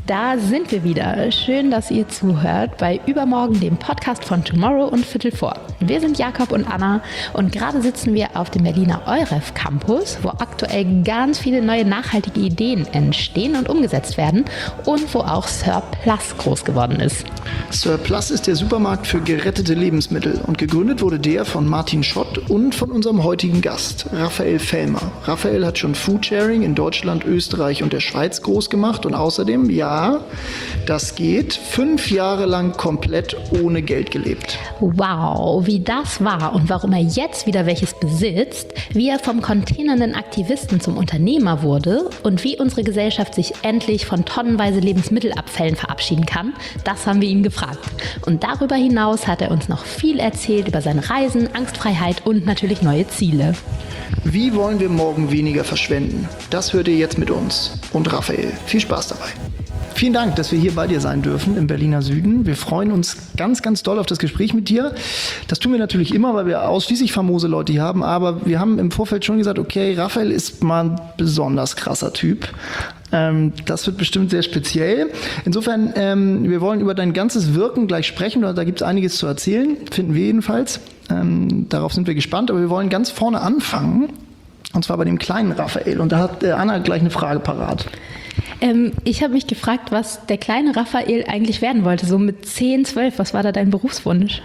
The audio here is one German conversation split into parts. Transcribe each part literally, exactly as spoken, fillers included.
Da sind wir wieder. Schön, dass ihr zuhört bei Übermorgen, dem Podcast von Tomorrow und Viertel vor. Wir sind Jakob und Anna und gerade sitzen wir auf dem Berliner Euref Campus, wo aktuell ganz viele neue nachhaltige Ideen entstehen und umgesetzt werden und wo auch Surplus groß geworden ist. Surplus ist der Supermarkt für gerettete Lebensmittel und gegründet wurde der von Martin Schott und von unserem heutigen Gast, Raphael Fellmer. Raphael hat schon Foodsharing in Deutschland, Österreich und der Schweiz groß gemacht und außerdem, ja, das geht, fünf Jahre lang komplett ohne Geld gelebt. Wow, wie das war und warum er jetzt wieder welches besitzt, wie er vom containernden Aktivisten zum Unternehmer wurde und wie unsere Gesellschaft sich endlich von tonnenweise Lebensmittelabfällen verabschieden kann, das haben wir ihn gefragt. Und darüber hinaus hat er uns noch viel erzählt über seine Reisen, Angstfreiheit und natürlich neue Ziele. Wie wollen wir morgen weniger verschwenden? Das hört ihr jetzt mit uns und Raphael. Viel Spaß dabei. Vielen Dank, dass wir hier bei dir sein dürfen im Berliner Süden. Wir freuen uns ganz, ganz doll auf das Gespräch mit dir. Das tun wir natürlich immer, weil wir ausschließlich famose Leute hier haben. Aber wir haben im Vorfeld schon gesagt, okay, Raphael ist mal ein besonders krasser Typ. Ähm, das wird bestimmt sehr speziell. Insofern, ähm, wir wollen über dein ganzes Wirken gleich sprechen. Da gibt es einiges zu erzählen, finden wir jedenfalls. Ähm, darauf sind wir gespannt. Aber wir wollen ganz vorne anfangen. Und zwar bei dem kleinen Raphael. Und da hat äh, Anna gleich eine Frage parat. Ähm, ich habe mich gefragt, was der kleine Raphael eigentlich werden wollte, so mit zehn, zwölf. Was war da dein Berufswunsch?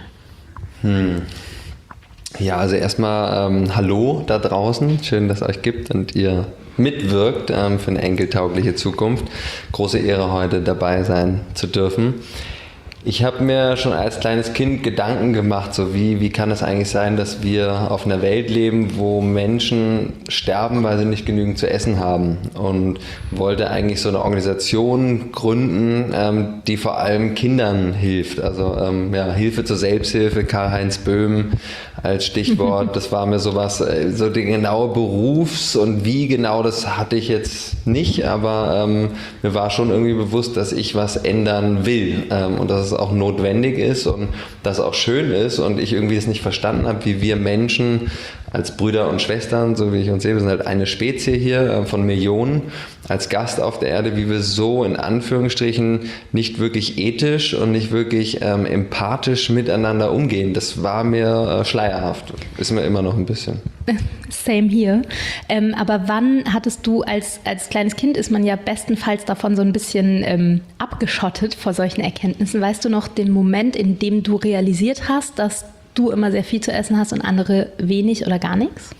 Hm. Ja, also erstmal ähm, hallo da draußen. Schön, dass es euch gibt und ihr mitwirkt ähm, für eine enkeltaugliche Zukunft. Große Ehre, heute dabei sein zu dürfen. Ich habe mir schon als kleines Kind Gedanken gemacht, so wie, wie kann es eigentlich sein, dass wir auf einer Welt leben, wo Menschen sterben, weil sie nicht genügend zu essen haben, und wollte eigentlich so eine Organisation gründen, ähm, die vor allem Kindern hilft. Also ähm, ja, Hilfe zur Selbsthilfe, Karl-Heinz Böhm als Stichwort. Das war mir sowas, so die genaue Berufs- und wie genau, das hatte ich jetzt nicht, aber ähm, mir war schon irgendwie bewusst, dass ich was ändern will ähm, und dass es auch notwendig ist und dass es auch schön ist, und ich irgendwie es nicht verstanden habe, wie wir Menschen als Brüder und Schwestern, so wie ich uns sehe, wir sind halt eine Spezie hier äh, von Millionen als Gast auf der Erde, wie wir so in Anführungsstrichen nicht wirklich ethisch und nicht wirklich ähm, empathisch miteinander umgehen. Das war mir äh, schleierhaft, ist mir immer noch ein bisschen. Same hier. Ähm, aber wann hattest du als, als kleines Kind, ist man ja bestenfalls davon so ein bisschen ähm, abgeschottet vor solchen Erkenntnissen. Weißt du noch den Moment, in dem du realisiert hast, dass du immer sehr viel zu essen hast und andere wenig oder gar nichts?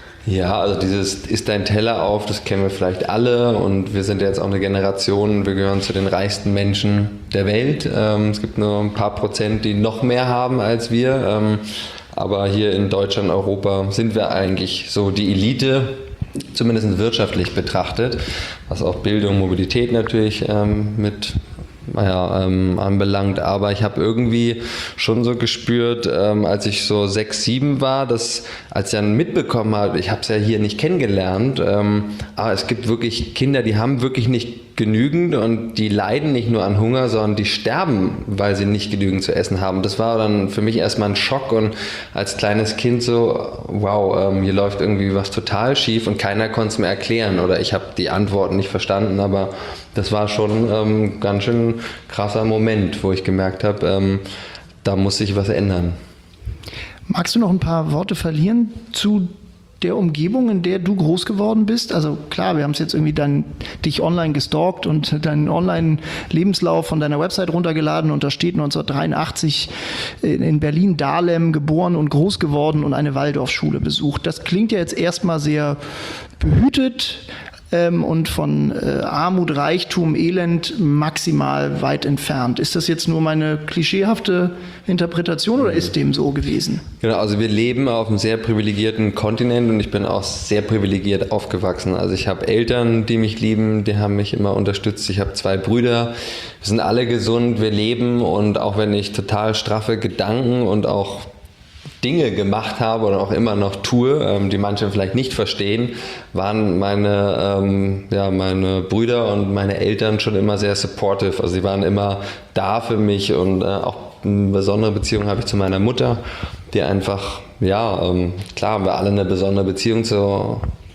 Ja, also dieses ist dein Teller auf, das kennen wir vielleicht alle, und wir sind jetzt auch eine Generation, wir gehören zu den reichsten Menschen der Welt. Ähm, es gibt nur ein paar Prozent, die noch mehr haben als wir, ähm, aber hier in Deutschland, Europa sind wir eigentlich so die Elite, zumindest wirtschaftlich betrachtet, was auch Bildung, Mobilität natürlich ähm, mit Naja, ähm, anbelangt, aber ich habe irgendwie schon so gespürt, ähm, als ich so sechs, sieben war, dass, als ich dann mitbekommen habe, ich habe es ja hier nicht kennengelernt, ähm, aber es gibt wirklich Kinder, die haben wirklich nicht genügend und die leiden nicht nur an Hunger, sondern die sterben, weil sie nicht genügend zu essen haben. Das war dann für mich erstmal ein Schock, und als kleines Kind so, wow, ähm, hier läuft irgendwie was total schief und keiner konnte es mir erklären, oder ich habe die Antworten nicht verstanden, aber das war schon ähm, ganz schön krasser Moment, wo ich gemerkt habe, ähm, da muss sich was ändern. Magst du noch ein paar Worte verlieren zu der Umgebung, in der du groß geworden bist? Also klar, wir haben es jetzt irgendwie dann dich online gestalkt und deinen Online-Lebenslauf von deiner Website runtergeladen, und da steht neunzehnhundertdreiundachtzig in Berlin-Dahlem geboren und groß geworden und eine Waldorfschule besucht. Das klingt ja jetzt erstmal sehr behütet, Ähm, und von äh, Armut, Reichtum, Elend maximal weit entfernt. Ist das jetzt nur meine klischeehafte Interpretation oder ist dem so gewesen? Genau, also wir leben auf einem sehr privilegierten Kontinent, und ich bin auch sehr privilegiert aufgewachsen. Also ich habe Eltern, die mich lieben, die haben mich immer unterstützt. Ich habe zwei Brüder, wir sind alle gesund, wir leben, und auch wenn ich total straffe Gedanken und auch Dinge gemacht habe oder auch immer noch tue, ähm, die manche vielleicht nicht verstehen, waren meine, ähm, ja, meine Brüder und meine Eltern schon immer sehr supportive. Also sie waren immer da für mich, und äh, auch eine besondere Beziehung habe ich zu meiner Mutter, die einfach, ja, ähm, klar haben wir alle eine besondere Beziehung zu,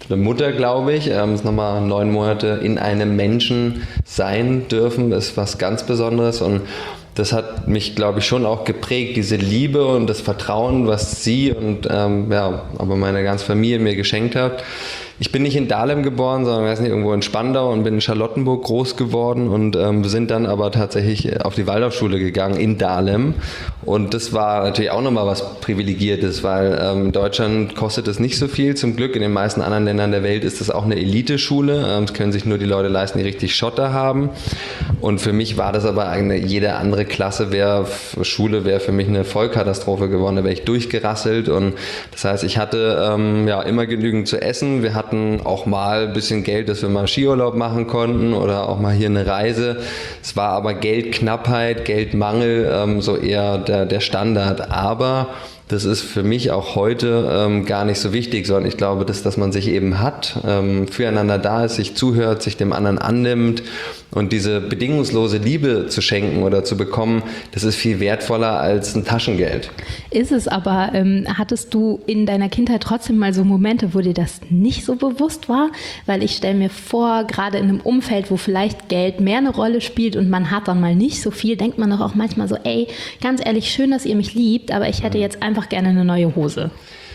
Mutter, glaube ich. Ähm, ist nochmal neun Monate in einem Menschen sein dürfen, ist was ganz Besonderes und das hat mich, glaube ich, schon auch geprägt, diese Liebe und das Vertrauen, was sie und ähm, ja, aber meine ganze Familie mir geschenkt hat. Ich bin nicht in Dahlem geboren, sondern weiß nicht, irgendwo in Spandau und bin in Charlottenburg groß geworden und ähm, sind dann aber tatsächlich auf die Waldorfschule gegangen in Dahlem. Und das war natürlich auch nochmal was Privilegiertes, weil ähm, in Deutschland kostet es nicht so viel. Zum Glück in den meisten anderen Ländern der Welt ist das auch eine Eliteschule. Ähm, das können sich nur die Leute leisten, die richtig Schotter haben. Und für mich war das aber eine, jede andere Klasse, wär, Schule wäre für mich eine Vollkatastrophe geworden. Da wäre ich durchgerasselt. Und das heißt, ich hatte ähm, ja immer genügend zu essen. Wir hatten auch mal ein bisschen Geld, dass wir mal Skiurlaub machen konnten oder auch mal hier eine Reise. Es war aber Geldknappheit, Geldmangel, ähm, so eher der, der Standard. Aber das ist für mich auch heute ähm, gar nicht so wichtig, sondern ich glaube, dass, dass man sich eben hat, ähm, füreinander da ist, sich zuhört, sich dem anderen annimmt und diese bedingungslose Liebe zu schenken oder zu bekommen, das ist viel wertvoller als ein Taschengeld. Ist es aber, ähm, hattest du in deiner Kindheit trotzdem mal so Momente, wo dir das nicht so bewusst war? Weil ich stelle mir vor, gerade in einem Umfeld, wo vielleicht Geld mehr eine Rolle spielt und man hat dann mal nicht so viel, denkt man doch auch manchmal so, ey, ganz ehrlich, schön, dass ihr mich liebt, aber ich hätte jetzt einfach gerne eine neue Hose.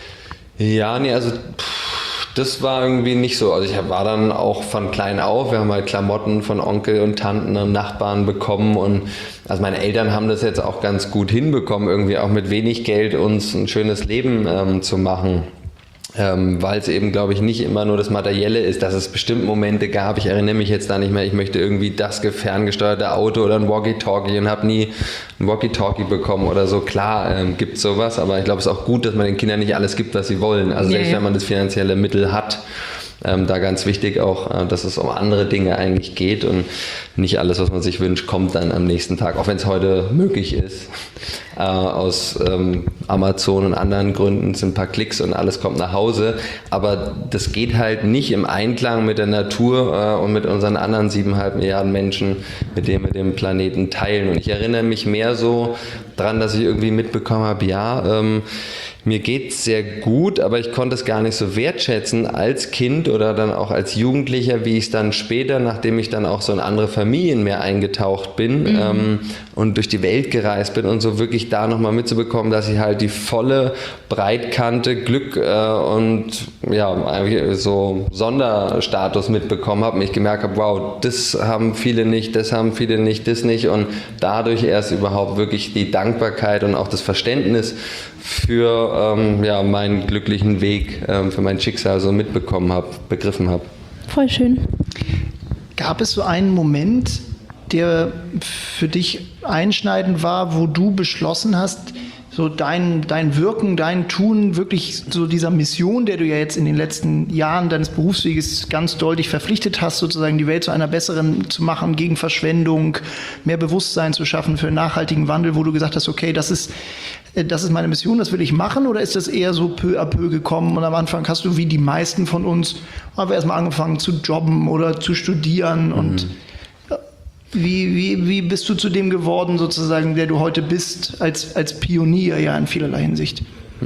Ja, nee, also pff, das war irgendwie nicht so. Also ich war dann auch von klein auf, wir haben halt Klamotten von Onkel und Tanten und Nachbarn bekommen und also meine Eltern haben das jetzt auch ganz gut hinbekommen, irgendwie auch mit wenig Geld uns ein schönes Leben ähm, zu machen. Ähm, weil es eben, glaube ich, nicht immer nur das Materielle ist, dass es bestimmt Momente gab, ich erinnere mich jetzt da nicht mehr, ich möchte irgendwie das ferngesteuerte Auto oder ein Walkie-Talkie und habe nie ein Walkie-Talkie bekommen oder so. Klar, ähm, gibt es sowas, aber ich glaube, es ist auch gut, dass man den Kindern nicht alles gibt, was sie wollen. Also selbst wenn man das finanzielle Mittel hat, ähm, da ganz wichtig auch, äh, dass es um andere Dinge eigentlich geht und nicht alles, was man sich wünscht, kommt dann am nächsten Tag, auch wenn es heute möglich ist. Äh, aus ähm, Amazon und anderen Gründen sind ein paar Klicks und alles kommt nach Hause, aber das geht halt nicht im Einklang mit der Natur äh, und mit unseren anderen siebeneinhalb Milliarden Menschen, mit denen wir den Planeten teilen. Und ich erinnere mich mehr so dran, dass ich irgendwie mitbekommen habe, ja, ähm, mir geht's sehr gut, aber ich konnte es gar nicht so wertschätzen als Kind oder dann auch als Jugendlicher, wie ich es dann später, nachdem ich dann auch so in andere Familien mehr eingetaucht bin mhm. ähm, und durch die Welt gereist bin und so wirklich da nochmal mitzubekommen, dass ich halt die volle Breitkante Glück äh, und ja, so Sonderstatus mitbekommen habe und ich gemerkt habe, wow, das haben viele nicht, das haben viele nicht, das nicht und dadurch erst überhaupt wirklich die Dankbarkeit und auch das Verständnis für ähm, ja, meinen glücklichen Weg, ähm, für mein Schicksal so mitbekommen habe, begriffen habe. Voll schön. Gab es so einen Moment, der für dich einschneidend war, wo du beschlossen hast, so dein, dein Wirken, dein Tun, wirklich so dieser Mission, der du ja jetzt in den letzten Jahren deines Berufsweges ganz deutlich verpflichtet hast, sozusagen die Welt zu einer besseren zu machen, gegen Verschwendung, mehr Bewusstsein zu schaffen für nachhaltigen Wandel, wo du gesagt hast, okay, das ist, das ist meine Mission, das will ich machen, oder ist das eher so peu à peu gekommen und am Anfang hast du wie die meisten von uns aber erstmal angefangen zu jobben oder zu studieren und mhm. Wie, wie, wie bist du zu dem geworden, sozusagen, der du heute bist, als, als Pionier ja in vielerlei Hinsicht?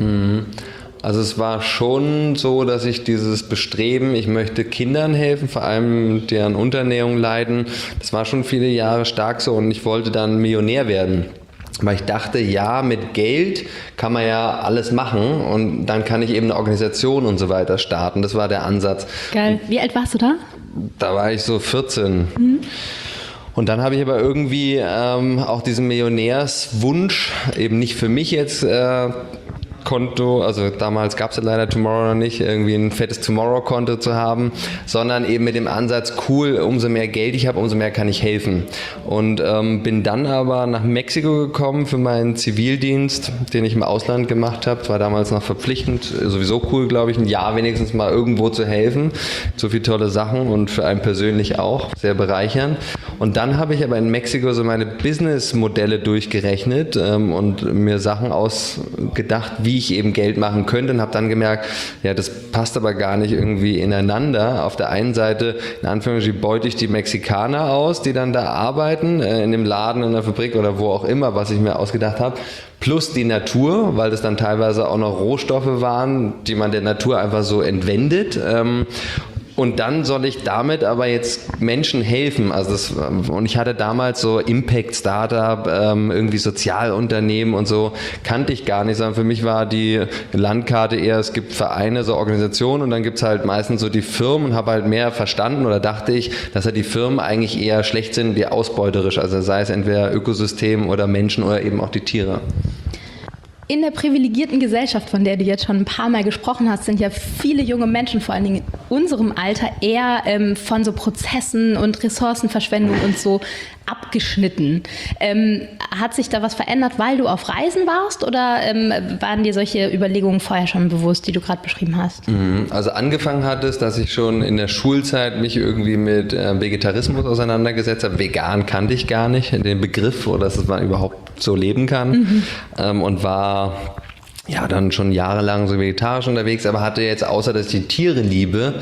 Also es war schon so, dass ich dieses Bestreben, ich möchte Kindern helfen, vor allem deren Unterernährung leiden, das war schon viele Jahre stark so und ich wollte dann Millionär werden. Weil ich dachte, ja, mit Geld kann man ja alles machen und dann kann ich eben eine Organisation und so weiter starten. Das war der Ansatz. Geil. Wie alt warst du da? Da war ich so vierzehn. Mhm. Und dann habe ich aber irgendwie ähm, auch diesen Millionärswunsch, eben nicht für mich jetzt äh, Konto, also damals gab es ja leider Tomorrow noch nicht, irgendwie ein fettes Tomorrow-Konto zu haben, sondern eben mit dem Ansatz, cool, umso mehr Geld ich habe, umso mehr kann ich helfen. Und ähm, bin dann aber nach Mexiko gekommen für meinen Zivildienst, den ich im Ausland gemacht habe. Es war damals noch verpflichtend, sowieso cool, glaube ich, ein Jahr wenigstens mal irgendwo zu helfen. So viele tolle Sachen und für einen persönlich auch, sehr bereichernd. Und dann habe ich aber in Mexiko so meine Businessmodelle durchgerechnet ähm, und mir Sachen ausgedacht, wie wie ich eben Geld machen könnte und habe dann gemerkt, ja, das passt aber gar nicht irgendwie ineinander. Auf der einen Seite, in Anführungsstrichen, beute ich die Mexikaner aus, die dann da arbeiten, äh, in dem Laden, in der Fabrik oder wo auch immer, was ich mir ausgedacht habe. Plus die Natur, weil das dann teilweise auch noch Rohstoffe waren, die man der Natur einfach so entwendet. Ähm, Und dann soll ich damit aber jetzt Menschen helfen. Also das, und ich hatte damals so Impact-Startup, ähm, irgendwie Sozialunternehmen und so, kannte ich gar nicht, sondern für mich war die Landkarte eher, es gibt Vereine, so Organisationen und dann gibt es halt meistens so die Firmen und habe halt mehr verstanden oder dachte ich, dass ja die Firmen eigentlich eher schlecht sind, wie ausbeuterisch, also sei es entweder Ökosystem oder Menschen oder eben auch die Tiere. In der privilegierten Gesellschaft, von der du jetzt schon ein paar Mal gesprochen hast, sind ja viele junge Menschen, vor allen Dingen in unserem Alter, eher ähm, von so Prozessen und Ressourcenverschwendung und so abgeschnitten. Ähm, hat sich da was verändert, weil du auf Reisen warst oder ähm, waren dir solche Überlegungen vorher schon bewusst, die du gerade beschrieben hast? Also angefangen hat es, dass ich schon in der Schulzeit mich irgendwie mit äh, Vegetarismus auseinandergesetzt habe. Vegan kannte ich gar nicht, den Begriff oder dass man überhaupt so leben kann mhm. ähm, und war ja dann schon jahrelang so vegetarisch unterwegs, aber hatte jetzt, außer dass ich die Tiere liebe,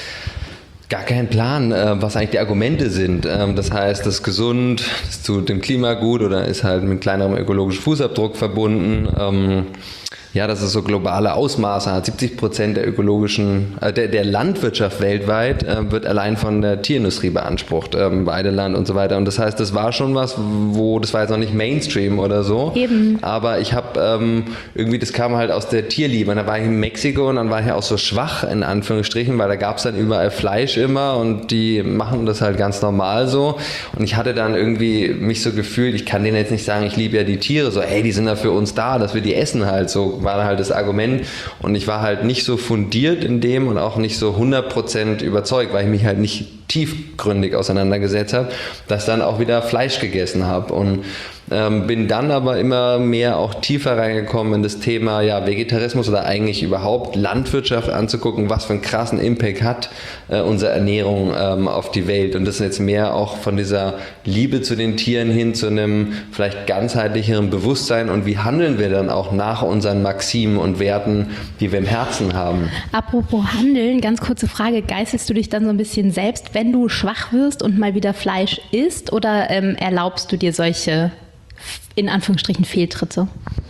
gar keinen Plan, was eigentlich die Argumente sind. Das heißt, das ist gesund, das ist zu dem Klima gut oder ist halt mit kleinerem ökologischen Fußabdruck verbunden. Ja, dass es so globale Ausmaße hat. siebzig Prozent der ökologischen, äh, der, der Landwirtschaft weltweit äh, wird allein von der Tierindustrie beansprucht, ähm, Weideland und so weiter. Und das heißt, das war schon was, wo, das war jetzt noch nicht Mainstream oder so. Eben. Aber ich habe ähm, irgendwie, das kam halt aus der Tierliebe. Und da war ich in Mexiko und dann war ich auch so schwach, in Anführungsstrichen, weil da gab es dann überall Fleisch immer und die machen das halt ganz normal so. Und ich hatte dann irgendwie mich so gefühlt, ich kann denen jetzt nicht sagen, ich liebe ja die Tiere, so, hey, die sind ja für uns da, dass wir die essen halt so. War halt das Argument und ich war halt nicht so fundiert in dem und auch nicht so hundert Prozent überzeugt, weil ich mich halt nicht tiefgründig auseinandergesetzt habe, dass dann auch wieder Fleisch gegessen habe und ähm, bin dann aber immer mehr auch tiefer reingekommen in das Thema ja, Vegetarismus oder eigentlich überhaupt Landwirtschaft anzugucken, was für einen krassen Impact hat äh, unsere Ernährung ähm, auf die Welt und das ist jetzt mehr auch von dieser Liebe zu den Tieren hin zu einem vielleicht ganzheitlicheren Bewusstsein und wie handeln wir dann auch nach unseren Maximen und Werten, die wir im Herzen haben. Apropos Handeln, ganz kurze Frage, geißelst du dich dann so ein bisschen selbst, wenn du schwach wirst und mal wieder Fleisch isst oder ähm, erlaubst du dir solche in Anführungsstrichen Fehltritte?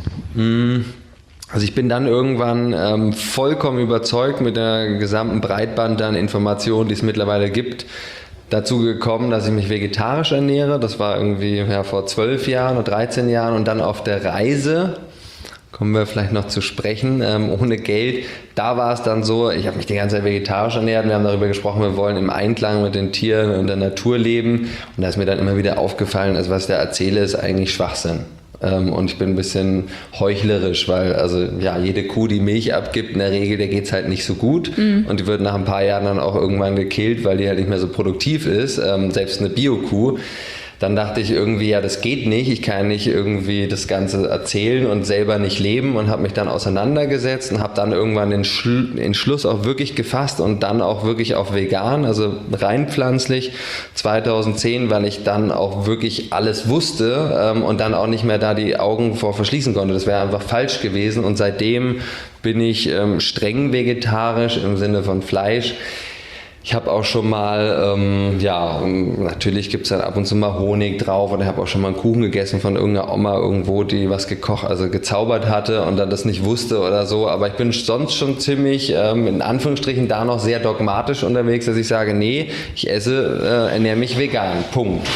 Also ich bin dann irgendwann ähm, vollkommen überzeugt mit der gesamten Breitband an Informationen, die es mittlerweile gibt, dazu gekommen, dass ich mich vegetarisch ernähre. Das war irgendwie ja, vor zwölf Jahren oder dreizehn Jahren und dann auf der Reise, kommen wir vielleicht noch zu sprechen, ähm, ohne Geld. Da war es dann so, ich habe mich die ganze Zeit vegetarisch ernährt. Wir haben darüber gesprochen, wir wollen im Einklang mit den Tieren und der Natur leben. Und da ist mir dann immer wieder aufgefallen, also was ich da erzähle, ist eigentlich Schwachsinn. Ähm, und ich bin ein bisschen heuchlerisch, weil also ja jede Kuh, die Milch abgibt, in der Regel, der geht es halt nicht so gut. Mhm. Und die wird nach ein paar Jahren dann auch irgendwann gekillt, weil die halt nicht mehr so produktiv ist. Ähm, selbst eine Bio-Kuh. Dann dachte ich irgendwie, ja, das geht nicht. Ich kann nicht irgendwie das Ganze erzählen und selber nicht leben und habe mich dann auseinandergesetzt und habe dann irgendwann den Schlu- Entschluss auch wirklich gefasst und dann auch wirklich auf vegan, also rein pflanzlich zweitausendzehn, weil ich dann auch wirklich alles wusste ähm, und dann auch nicht mehr da die Augen vor verschließen konnte. Das wäre einfach falsch gewesen und seitdem bin ich ähm, streng vegetarisch im Sinne von Fleisch. Ich habe auch schon mal, ähm, ja, natürlich gibt es dann ab und zu mal Honig drauf und ich habe auch schon mal einen Kuchen gegessen von irgendeiner Oma irgendwo, die was gekocht, also gezaubert hatte und dann das nicht wusste oder so. Aber ich bin sonst schon ziemlich, ähm, in Anführungsstrichen, da noch sehr dogmatisch unterwegs, dass ich sage, nee, ich esse, äh, ernähre mich vegan, Punkt.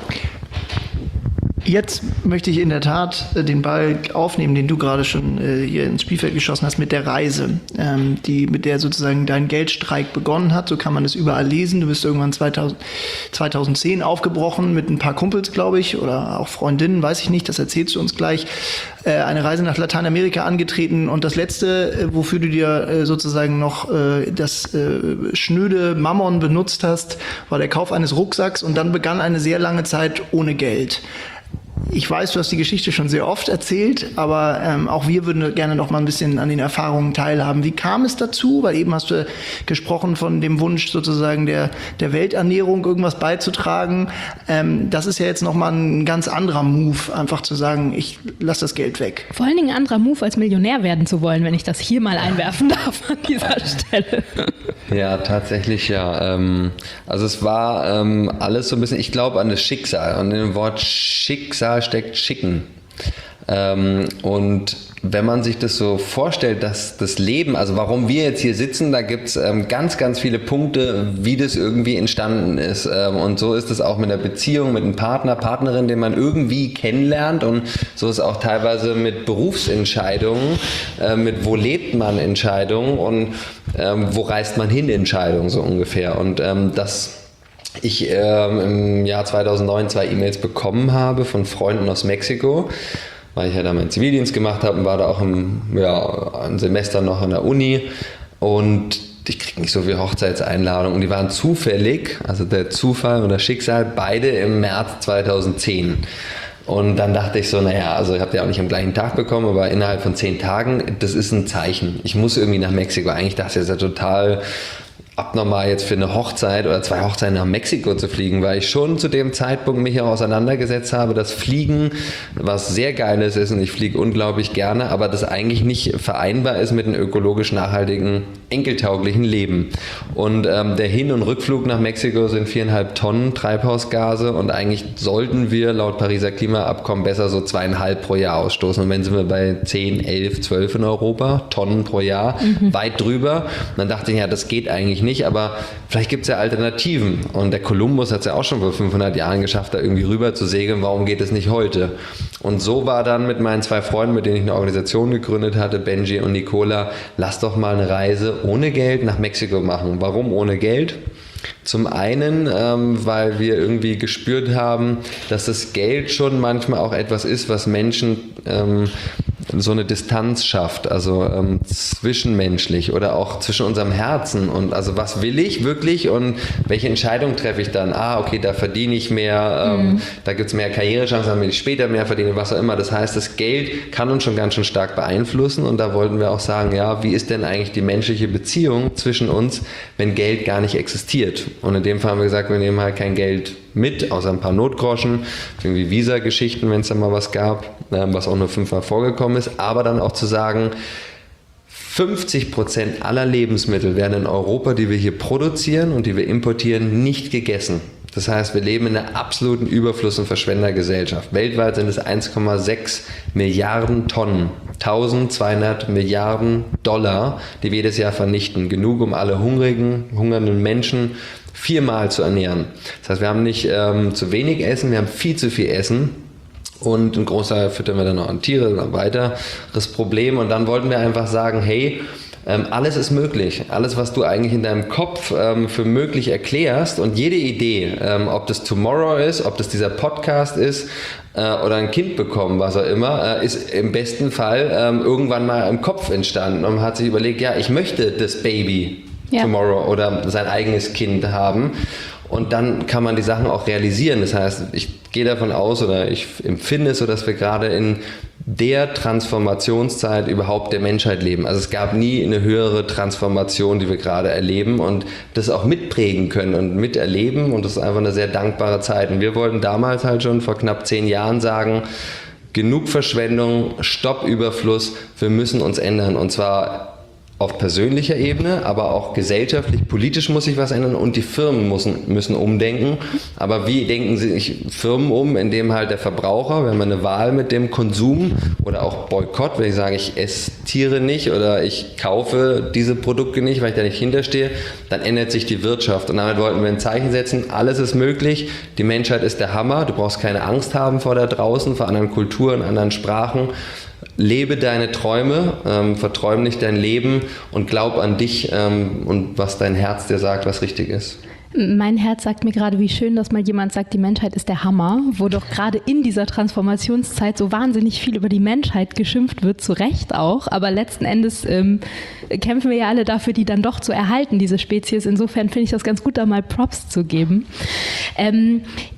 Jetzt möchte ich in der Tat den Ball aufnehmen, den du gerade schon äh, hier ins Spielfeld geschossen hast, mit der Reise, ähm, die, mit der sozusagen dein Geldstreik begonnen hat. So kann man es überall lesen. Du bist irgendwann zweitausend, zweitausendzehn aufgebrochen mit ein paar Kumpels, glaube ich, oder auch Freundinnen, weiß ich nicht, das erzählst du uns gleich. Äh, eine Reise nach Lateinamerika angetreten und das Letzte, äh, wofür du dir äh, sozusagen noch äh, das äh, schnöde Mammon benutzt hast, war der Kauf eines Rucksacks und dann begann eine sehr lange Zeit ohne Geld. Ich weiß, du hast die Geschichte schon sehr oft erzählt, aber ähm, auch wir würden gerne noch mal ein bisschen an den Erfahrungen teilhaben. Wie kam es dazu? Weil eben hast du gesprochen von dem Wunsch sozusagen der, der Welternährung irgendwas beizutragen. Ähm, das ist ja jetzt noch mal ein ganz anderer Move, einfach zu sagen, ich lasse das Geld weg. Vor allen Dingen ein anderer Move, als Millionär werden zu wollen, wenn ich das hier mal einwerfen darf an dieser Stelle. Ja, tatsächlich ja. Also es war alles so ein bisschen, ich glaube an das Schicksal. An dem Wort Schicksal steckt Schicken. Und wenn man sich das so vorstellt, dass das Leben, also warum wir jetzt hier sitzen, da gibt es ähm, ganz, ganz viele Punkte, wie das irgendwie entstanden ist. Ähm, und so ist es auch mit einer Beziehung, mit einem Partner, Partnerin, den man irgendwie kennenlernt. Und so ist es auch teilweise mit Berufsentscheidungen, äh, mit wo lebt man Entscheidungen und ähm, wo reist man hin Entscheidungen so ungefähr. Und ähm, das ich ähm, im Jahr zweitausendneun zwei E-Mails bekommen habe von Freunden aus Mexiko, weil ich ja da meinen Zivildienst gemacht habe und war da auch im, ja, ein Semester noch an der Uni und ich kriege nicht so viele Hochzeitseinladungen und die waren zufällig, also der Zufall und das Schicksal, beide im März zweitausendzehn. Und dann dachte ich so, naja, also ich habe die auch nicht am gleichen Tag bekommen, aber innerhalb von zehn Tagen, das ist ein Zeichen. Ich muss irgendwie nach Mexiko. Eigentlich dachte ich, das ist ja total abnormal jetzt für eine Hochzeit oder zwei Hochzeiten nach Mexiko zu fliegen, weil ich schon zu dem Zeitpunkt mich auch auseinandergesetzt habe, dass Fliegen was sehr Geiles ist und ich fliege unglaublich gerne, aber das eigentlich nicht vereinbar ist mit einem ökologisch nachhaltigen, enkeltauglichen Leben. Und ähm, der Hin- und Rückflug nach Mexiko sind viereinhalb Tonnen Treibhausgase und eigentlich sollten wir laut Pariser Klimaabkommen besser so zweieinhalb pro Jahr ausstoßen. Und wenn sind wir bei zehn, elf, zwölf in Europa, Tonnen pro Jahr, mhm. weit drüber. Und dann dachte ich, ja, das geht eigentlich nicht, aber vielleicht gibt es ja Alternativen. Und der Kolumbus hat es ja auch schon vor fünfhundert Jahren geschafft, da irgendwie rüber zu segeln. Warum geht es nicht heute? Und so war dann mit meinen zwei Freunden, mit denen ich eine Organisation gegründet hatte, Benji und Nicola, lass doch mal eine Reise ohne Geld nach Mexiko machen. Warum ohne Geld? Zum einen, ähm, weil wir irgendwie gespürt haben, dass das Geld schon manchmal auch etwas ist, was Menschen ähm, so eine Distanz schafft, also ähm, zwischenmenschlich oder auch zwischen unserem Herzen und also was will ich wirklich und welche Entscheidung treffe ich dann? Ah, okay, da verdiene ich mehr, ähm, mhm. da gibt es mehr Karrierechancen, damit ich später mehr verdiene, was auch immer. Das heißt, das Geld kann uns schon ganz schön stark beeinflussen und da wollten wir auch sagen, ja, wie ist denn eigentlich die menschliche Beziehung zwischen uns, wenn Geld gar nicht existiert? Und in dem Fall haben wir gesagt, wir nehmen halt kein Geld mit, außer ein paar Notgroschen, irgendwie Visa-Geschichten, wenn es da mal was gab, was auch nur fünfmal vorgekommen ist, aber dann auch zu sagen, fünfzig Prozent aller Lebensmittel werden in Europa, die wir hier produzieren und die wir importieren, nicht gegessen. Das heißt, wir leben in einer absoluten Überfluss- und Verschwendergesellschaft. Weltweit sind es eins Komma sechs Milliarden Tonnen, eintausendzweihundert Milliarden Dollar, die wir jedes Jahr vernichten. Genug, um alle hungrigen, hungernden Menschen viermal zu ernähren. Das heißt, wir haben nicht ähm, zu wenig Essen, wir haben viel zu viel Essen. Und ein Großteil füttern wir dann noch an Tiere, dann weiteres Problem. Und dann wollten wir einfach sagen, hey, ähm, alles ist möglich. Alles, was du eigentlich in deinem Kopf ähm, für möglich erklärst und jede Idee, ähm, ob das Tomorrow ist, ob das dieser Podcast ist äh, oder ein Kind bekommen, was auch immer, äh, ist im besten Fall ähm, irgendwann mal im Kopf entstanden. Und man hat sich überlegt, ja, ich möchte das Baby ja. Tomorrow oder sein eigenes Kind haben. Und dann kann man die Sachen auch realisieren. Das heißt, ich gehe davon aus oder ich empfinde es so, dass wir gerade in der Transformationszeit überhaupt der Menschheit leben. Also es gab nie eine höhere Transformation, die wir gerade erleben und das auch mitprägen können und miterleben. Und das ist einfach eine sehr dankbare Zeit. Und wir wollten damals halt schon vor knapp zehn Jahren sagen, genug Verschwendung, Stopp Überfluss, wir müssen uns ändern. Und zwar auf persönlicher Ebene, aber auch gesellschaftlich, politisch muss sich was ändern und die Firmen müssen, müssen umdenken. Aber wie denken sich Firmen um, indem halt der Verbraucher, wenn man eine Wahl mit dem Konsum oder auch Boykott, wenn ich sage, ich esse Tiere nicht oder ich kaufe diese Produkte nicht, weil ich da nicht hinterstehe, dann ändert sich die Wirtschaft. Und damit wollten wir ein Zeichen setzen, alles ist möglich, die Menschheit ist der Hammer, du brauchst keine Angst haben vor da draußen, vor anderen Kulturen, anderen Sprachen. Lebe deine Träume, ähm, verträum nicht dein Leben und glaub an dich ähm, und was dein Herz dir sagt, was richtig ist. Mein Herz sagt mir gerade, wie schön, dass mal jemand sagt, die Menschheit ist der Hammer, wo doch gerade in dieser Transformationszeit so wahnsinnig viel über die Menschheit geschimpft wird, zu Recht auch, aber letzten Endes ähm, kämpfen wir ja alle dafür, die dann doch zu erhalten, diese Spezies. Insofern finde ich das ganz gut, da mal Props zu geben. Ähm,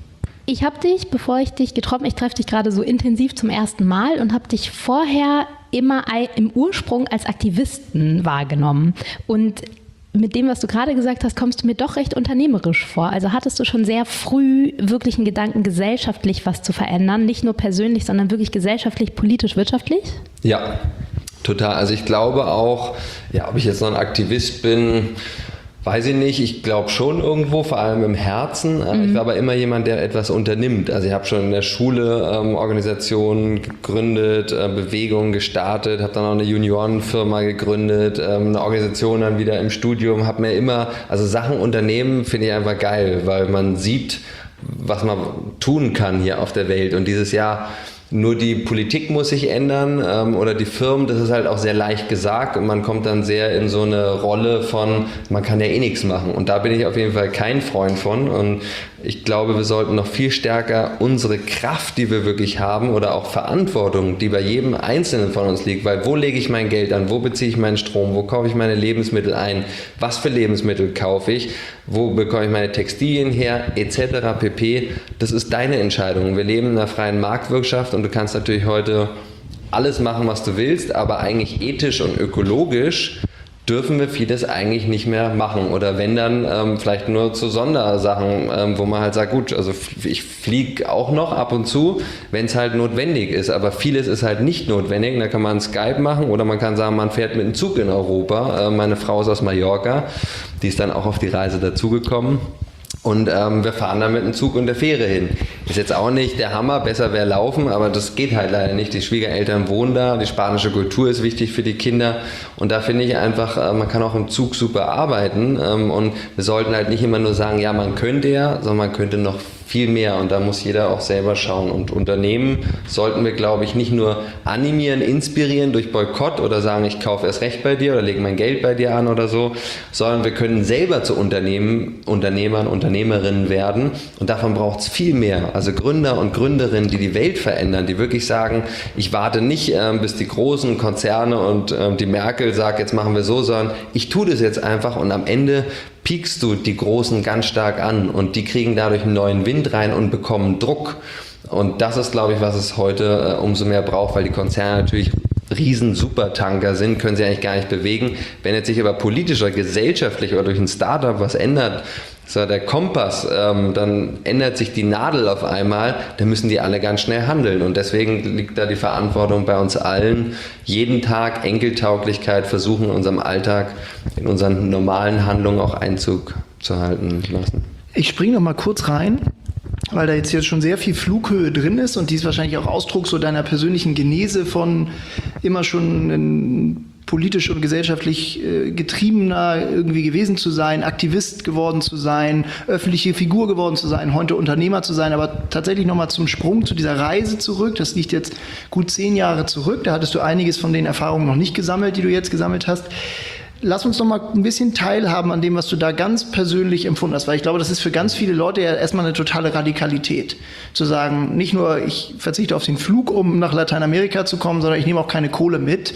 Ich habe dich, bevor ich dich getroffen, ich treffe dich gerade so intensiv zum ersten Mal und habe dich vorher immer im Ursprung als Aktivisten wahrgenommen. Und mit dem, was du gerade gesagt hast, kommst du mir doch recht unternehmerisch vor. Also hattest du schon sehr früh wirklich einen Gedanken, gesellschaftlich was zu verändern, nicht nur persönlich, sondern wirklich gesellschaftlich, politisch, wirtschaftlich? Ja, total. Also ich glaube auch, ja, ob ich jetzt noch ein Aktivist bin, weiß ich nicht. Ich glaube schon irgendwo, vor allem im Herzen. Mhm. Ich war aber immer jemand, der etwas unternimmt. Also ich habe schon in der Schule ähm, Organisationen gegründet, äh, Bewegungen gestartet, habe dann auch eine Juniorenfirma gegründet, ähm, eine Organisation dann wieder im Studium, habe mir immer, also Sachen unternehmen finde ich einfach geil, weil man sieht, was man tun kann hier auf der Welt. Und dieses Jahr nur die Politik muss sich ändern ähm, oder die Firmen, das ist halt auch sehr leicht gesagt und man kommt dann sehr in so eine Rolle von, man kann ja eh nichts machen und da bin ich auf jeden Fall kein Freund von und ich glaube, wir sollten noch viel stärker unsere Kraft, die wir wirklich haben oder auch Verantwortung, die bei jedem Einzelnen von uns liegt, weil wo lege ich mein Geld an, wo beziehe ich meinen Strom, wo kaufe ich meine Lebensmittel ein, was für Lebensmittel kaufe ich, wo bekomme ich meine Textilien her, et cetera pp. Das ist deine Entscheidung. Wir leben in einer freien Marktwirtschaft und du kannst natürlich heute alles machen, was du willst, aber eigentlich ethisch und ökologisch dürfen wir vieles eigentlich nicht mehr machen oder wenn dann ähm, vielleicht nur zu Sondersachen, ähm, wo man halt sagt, gut, also ich fliege auch noch ab und zu, wenn es halt notwendig ist, aber vieles ist halt nicht notwendig, da kann man Skype machen oder man kann sagen, man fährt mit dem Zug in Europa, äh, meine Frau ist aus Mallorca, die ist dann auch auf die Reise dazugekommen. Und ähm, wir fahren dann mit dem Zug und der Fähre hin. Ist jetzt auch nicht der Hammer, besser wäre laufen, aber das geht halt leider nicht. Die Schwiegereltern wohnen da, die spanische Kultur ist wichtig für die Kinder und da finde ich einfach, äh, man kann auch im Zug super arbeiten ähm, und wir sollten halt nicht immer nur sagen, ja man könnte ja, sondern man könnte noch viel mehr und da muss jeder auch selber schauen und Unternehmen sollten wir, glaube ich, nicht nur animieren, inspirieren durch Boykott oder sagen, ich kaufe erst recht bei dir oder lege mein Geld bei dir an oder so, sondern wir können selber zu Unternehmen, Unternehmern, Unternehmerinnen werden und davon braucht es viel mehr. Also Gründer und Gründerinnen, die die Welt verändern, die wirklich sagen, ich warte nicht, äh, bis die großen Konzerne und äh, die Merkel sagt, jetzt machen wir so, sondern ich tue das jetzt einfach und am Ende piekst du die Großen ganz stark an und die kriegen dadurch einen neuen Wind rein und bekommen Druck. Und das ist, glaube ich, was es heute äh, umso mehr braucht, weil die Konzerne natürlich riesen Supertanker sind, können sie eigentlich gar nicht bewegen. Wenn jetzt sich aber politisch oder gesellschaftlich oder durch ein Startup was ändert, so der Kompass, ähm, dann ändert sich die Nadel auf einmal, dann müssen die alle ganz schnell handeln und deswegen liegt da die Verantwortung bei uns allen, jeden Tag Enkeltauglichkeit versuchen in unserem Alltag, in unseren normalen Handlungen auch Einzug zu halten lassen. Ich springe noch mal kurz rein, weil da jetzt hier schon sehr viel Flughöhe drin ist und die ist wahrscheinlich auch Ausdruck so deiner persönlichen Genese von immer schon ein politisch und gesellschaftlich äh, getriebener irgendwie gewesen zu sein, Aktivist geworden zu sein, öffentliche Figur geworden zu sein, heute Unternehmer zu sein, aber tatsächlich nochmal zum Sprung zu dieser Reise zurück, das liegt jetzt gut zehn Jahre zurück, da hattest du einiges von den Erfahrungen noch nicht gesammelt, die du jetzt gesammelt hast. Lass uns noch mal ein bisschen teilhaben an dem, was du da ganz persönlich empfunden hast, weil ich glaube, das ist für ganz viele Leute ja erstmal eine totale Radikalität, zu sagen, nicht nur ich verzichte auf den Flug, um nach Lateinamerika zu kommen, sondern ich nehme auch keine Kohle mit.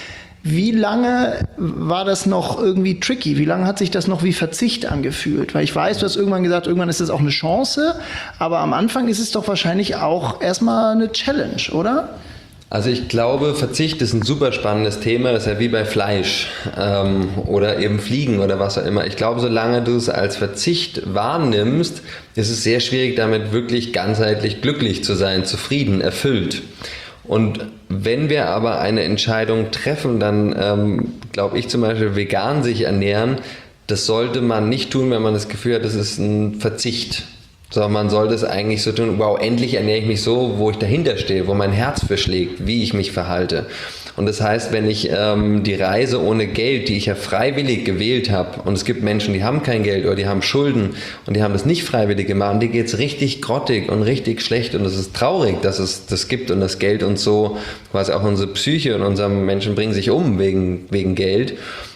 Wie lange war das noch irgendwie tricky? Wie lange hat sich das noch wie Verzicht angefühlt? Weil ich weiß, du hast irgendwann gesagt, irgendwann ist das auch eine Chance, aber am Anfang ist es doch wahrscheinlich auch erstmal eine Challenge, oder? Also ich glaube, Verzicht ist ein super spannendes Thema, das ist ja wie bei Fleisch ähm, oder eben Fliegen oder was auch immer. Ich glaube, solange du es als Verzicht wahrnimmst, ist es sehr schwierig, damit wirklich ganzheitlich glücklich zu sein, zufrieden, erfüllt. Und wenn wir aber eine Entscheidung treffen, dann ähm, glaube ich zum Beispiel vegan sich ernähren, das sollte man nicht tun, wenn man das Gefühl hat, das ist ein Verzicht. Sondern man sollte es eigentlich so tun, wow, endlich ernähre ich mich so, wo ich dahinter stehe, wo mein Herz für schlägt, wie ich mich verhalte. Und das heißt, wenn ich ähm, die Reise ohne Geld, die ich ja freiwillig gewählt habe, und es gibt Menschen, die haben kein Geld oder die haben Schulden und die haben das nicht freiwillig gemacht, und die geht es richtig grottig und richtig schlecht und es ist traurig, dass es das gibt und das Geld uns so, quasi auch unsere Psyche und unsere Menschen bringen sich um wegen, wegen Geld.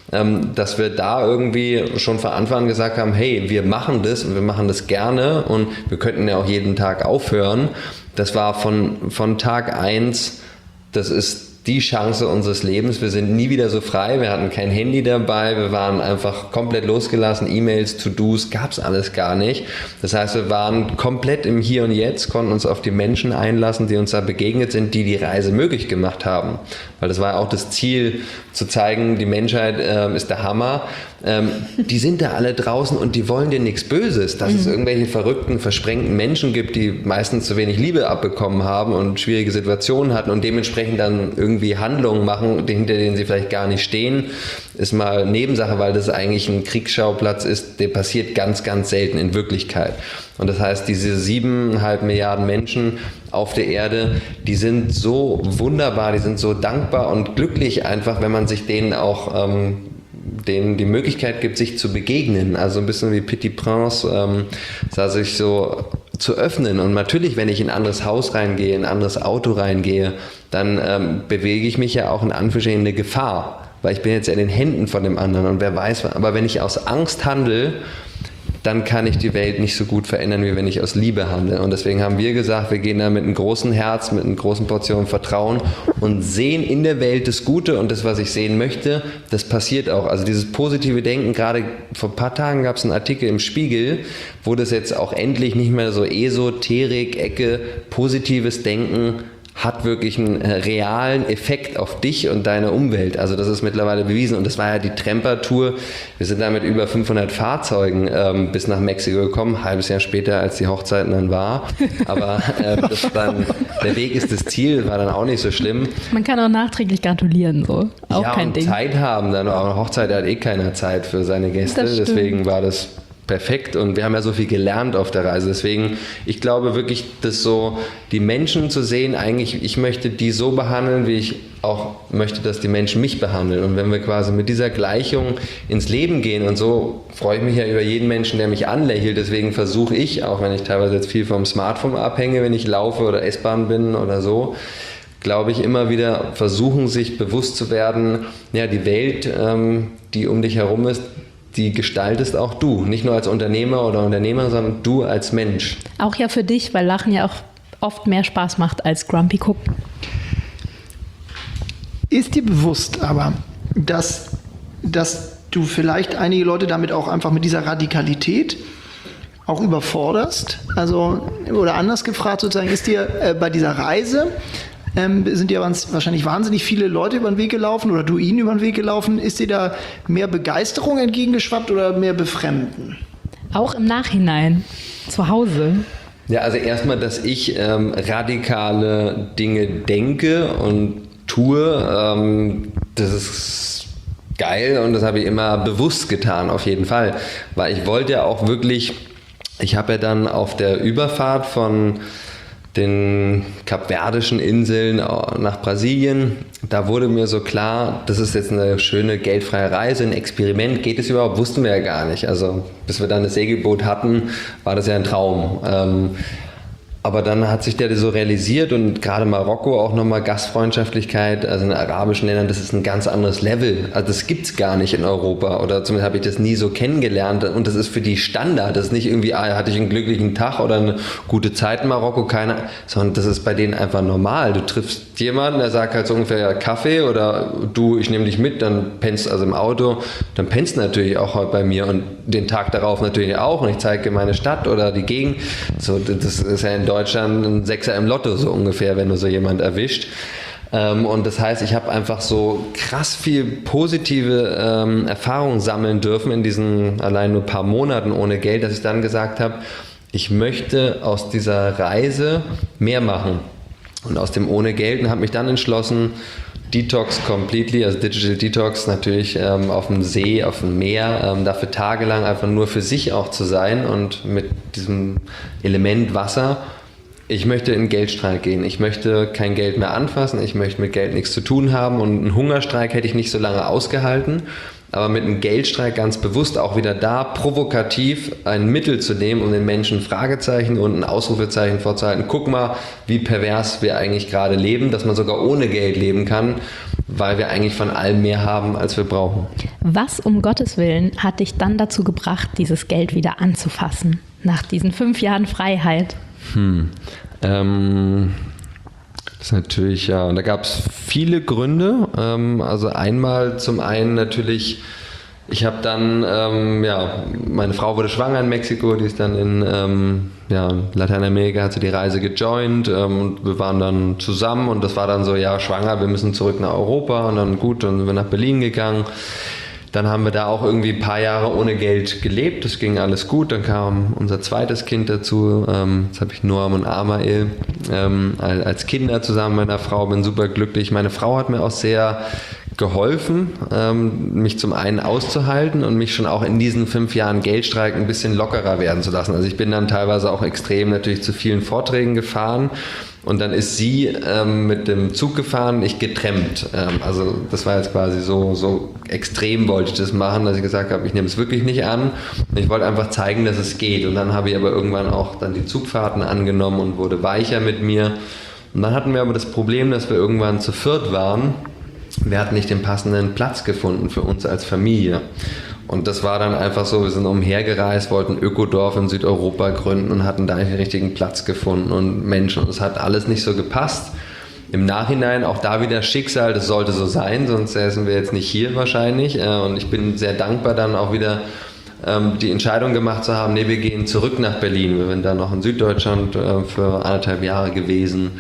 Dass wir da irgendwie schon von Anfang an gesagt haben, hey, wir machen das und wir machen das gerne und wir könnten ja auch jeden Tag aufhören. Das war von, von Tag eins, das ist die Chance unseres Lebens. Wir sind nie wieder so frei, wir hatten kein Handy dabei, wir waren einfach komplett losgelassen, E-Mails, To-Dos, gab es alles gar nicht. Das heißt, wir waren komplett im Hier und Jetzt, konnten uns auf die Menschen einlassen, die uns da begegnet sind, die die Reise möglich gemacht haben. Weil das war ja auch das Ziel, zu zeigen, die Menschheit ähm, ist der Hammer. Ähm, die sind da alle draußen und die wollen dir nichts Böses. Dass mhm. es irgendwelche verrückten, versprengten Menschen gibt, die meistens zu wenig Liebe abbekommen haben und schwierige Situationen hatten und dementsprechend dann irgendwie Handlungen machen, hinter denen sie vielleicht gar nicht stehen, ist mal Nebensache, weil das eigentlich ein Kriegsschauplatz ist, der passiert ganz, ganz selten in Wirklichkeit. Und das heißt, diese siebeneinhalb Milliarden Menschen auf der Erde, die sind so wunderbar, die sind so dankbar und glücklich einfach, wenn man sich denen auch ähm, denen die Möglichkeit gibt, sich zu begegnen. Also ein bisschen wie Petit Prince, ähm, sich so zu öffnen. Und natürlich, wenn ich in ein anderes Haus reingehe, in ein anderes Auto reingehe, dann ähm, bewege ich mich ja auch in Anführungsstrichen eine Gefahr, weil ich bin jetzt in den Händen von dem anderen und wer weiß, aber wenn ich aus Angst handle, dann kann ich die Welt nicht so gut verändern, wie wenn ich aus Liebe handle. Und deswegen haben wir gesagt, wir gehen da mit einem großen Herz, mit einer großen Portion Vertrauen und sehen in der Welt das Gute und das, was ich sehen möchte, das passiert auch. Also dieses positive Denken, gerade vor ein paar Tagen gab es einen Artikel im Spiegel, wo das jetzt auch endlich nicht mehr so Esoterik, Ecke, positives Denken hat wirklich einen realen Effekt auf dich und deine Umwelt. Also das ist mittlerweile bewiesen. Und das war ja die Tremper-Tour. Wir sind da mit über fünfhundert Fahrzeugen ähm, bis nach Mexiko gekommen, ein halbes Jahr später, als die Hochzeit dann war. Aber äh, das dann, der Weg ist das Ziel, war dann auch nicht so schlimm. Man kann auch nachträglich gratulieren, so. Auch ja, kein und Ding. Zeit haben. Dann auch eine Hochzeit hat eh keiner Zeit für seine Gäste. Deswegen war das perfekt und wir haben ja so viel gelernt auf der Reise. Deswegen, ich glaube wirklich, dass so die Menschen zu sehen, eigentlich, ich möchte die so behandeln, wie ich auch möchte, dass die Menschen mich behandeln. Und wenn wir quasi mit dieser Gleichung ins Leben gehen und so freue ich mich ja über jeden Menschen, der mich anlächelt. Deswegen versuche ich, auch wenn ich teilweise jetzt viel vom Smartphone abhänge, wenn ich laufe oder S-Bahn bin oder so, glaube ich, immer wieder versuchen, sich bewusst zu werden, ja, die Welt, ähm, die um dich herum ist, die gestaltest auch du. Nicht nur als Unternehmer oder Unternehmer, sondern du als Mensch. Auch ja für dich, weil Lachen ja auch oft mehr Spaß macht als Grumpy gucken. Ist dir bewusst aber, dass, dass du vielleicht einige Leute damit auch einfach mit dieser Radikalität auch überforderst? Also, oder anders gefragt sozusagen, ist dir äh, bei dieser Reise Ähm, sind ja wahrscheinlich wahnsinnig viele Leute über den Weg gelaufen oder du ihnen über den Weg gelaufen. Ist dir da mehr Begeisterung entgegengeschwappt oder mehr Befremden? Auch im Nachhinein, zu Hause. Ja, also erstmal, dass ich ähm, radikale Dinge denke und tue, ähm, das ist geil und das habe ich immer bewusst getan, auf jeden Fall. Weil ich wollte ja auch wirklich, ich habe ja dann auf der Überfahrt von den kapverdischen Inseln nach Brasilien, da wurde mir so klar, das ist jetzt eine schöne geldfreie Reise, ein Experiment, geht es überhaupt, wussten wir ja gar nicht. Also bis wir dann das Segelboot hatten, war das ja ein Traum. Ähm, aber dann hat sich der so realisiert und gerade Marokko auch nochmal Gastfreundschaftlichkeit, also in arabischen Ländern, das ist ein ganz anderes Level. Also das gibt's gar nicht in Europa oder zumindest habe ich das nie so kennengelernt und das ist für die Standard. Das ist nicht irgendwie, ah, hatte ich einen glücklichen Tag oder eine gute Zeit in Marokko, keiner, sondern das ist bei denen einfach normal. Du triffst jemanden, der sagt halt so ungefähr Kaffee oder du, ich nehme dich mit, dann pennst also im Auto, dann pennst du natürlich auch heute bei mir und den Tag darauf natürlich auch und ich zeige dir meine Stadt oder die Gegend. So, das ist ja in Deutschland ein Sechser im Lotto so ungefähr, wenn du so jemand erwischt. Ähm, und das heißt, ich habe einfach so krass viel positive ähm, Erfahrungen sammeln dürfen in diesen allein nur paar Monaten ohne Geld, dass ich dann gesagt habe, ich möchte aus dieser Reise mehr machen und aus dem ohne Geld und habe mich dann entschlossen, Detox completely, also Digital Detox natürlich ähm, auf dem See, auf dem Meer, ähm, dafür tagelang einfach nur für sich auch zu sein und mit diesem Element Wasser. Ich möchte in den Geldstreik gehen. Ich möchte kein Geld mehr anfassen. Ich möchte mit Geld nichts zu tun haben. Und einen Hungerstreik hätte ich nicht so lange ausgehalten. Aber mit einem Geldstreik ganz bewusst auch wieder da, provokativ ein Mittel zu nehmen, um den Menschen Fragezeichen und ein Ausrufezeichen vorzuhalten. Guck mal, wie pervers wir eigentlich gerade leben, dass man sogar ohne Geld leben kann, weil wir eigentlich von allem mehr haben, als wir brauchen. Was um Gottes Willen hat dich dann dazu gebracht, dieses Geld wieder anzufassen, nach diesen fünf Jahren Freiheit? Hm. Ähm, Das ist natürlich, ja, und da gab es viele Gründe. Ähm, also einmal zum einen natürlich, ich habe dann, ähm, ja, meine Frau wurde schwanger in Mexiko, die ist dann in ähm, ja, Lateinamerika, hat sie die Reise gejoint ähm, und wir waren dann zusammen und das war dann so, ja, schwanger, wir müssen zurück nach Europa und dann gut, dann sind wir nach Berlin gegangen. Dann haben wir da auch irgendwie ein paar Jahre ohne Geld gelebt, das ging alles gut. Dann kam unser zweites Kind dazu, ähm, jetzt habe ich Noam und Amael ähm, als Kinder zusammen mit meiner Frau, bin super glücklich. Meine Frau hat mir auch sehr geholfen, ähm, mich zum einen auszuhalten und mich schon auch in diesen fünf Jahren Geldstreik ein bisschen lockerer werden zu lassen. Also ich bin dann teilweise auch extrem natürlich zu vielen Vorträgen gefahren. Und dann ist sie ähm, mit dem Zug gefahren, ich getrennt. Ähm, also das war jetzt quasi so, so extrem wollte ich das machen, dass ich gesagt habe, ich nehme es wirklich nicht an. Ich wollte einfach zeigen, dass es geht. Und dann habe ich aber irgendwann auch dann die Zugfahrten angenommen und wurde weicher mit mir. Und dann hatten wir aber das Problem, dass wir irgendwann zu viert waren. Wir hatten nicht den passenden Platz gefunden für uns als Familie. Und das war dann einfach so, wir sind umhergereist, wollten Ökodorf in Südeuropa gründen und hatten da nicht den richtigen Platz gefunden und Menschen. Und es hat alles nicht so gepasst. Im Nachhinein auch da wieder Schicksal, das sollte so sein, sonst säßen wir jetzt nicht hier wahrscheinlich. Und ich bin sehr dankbar dann auch wieder die Entscheidung gemacht zu haben, nee, wir gehen zurück nach Berlin. Wir sind dann noch in Süddeutschland für anderthalb Jahre gewesen.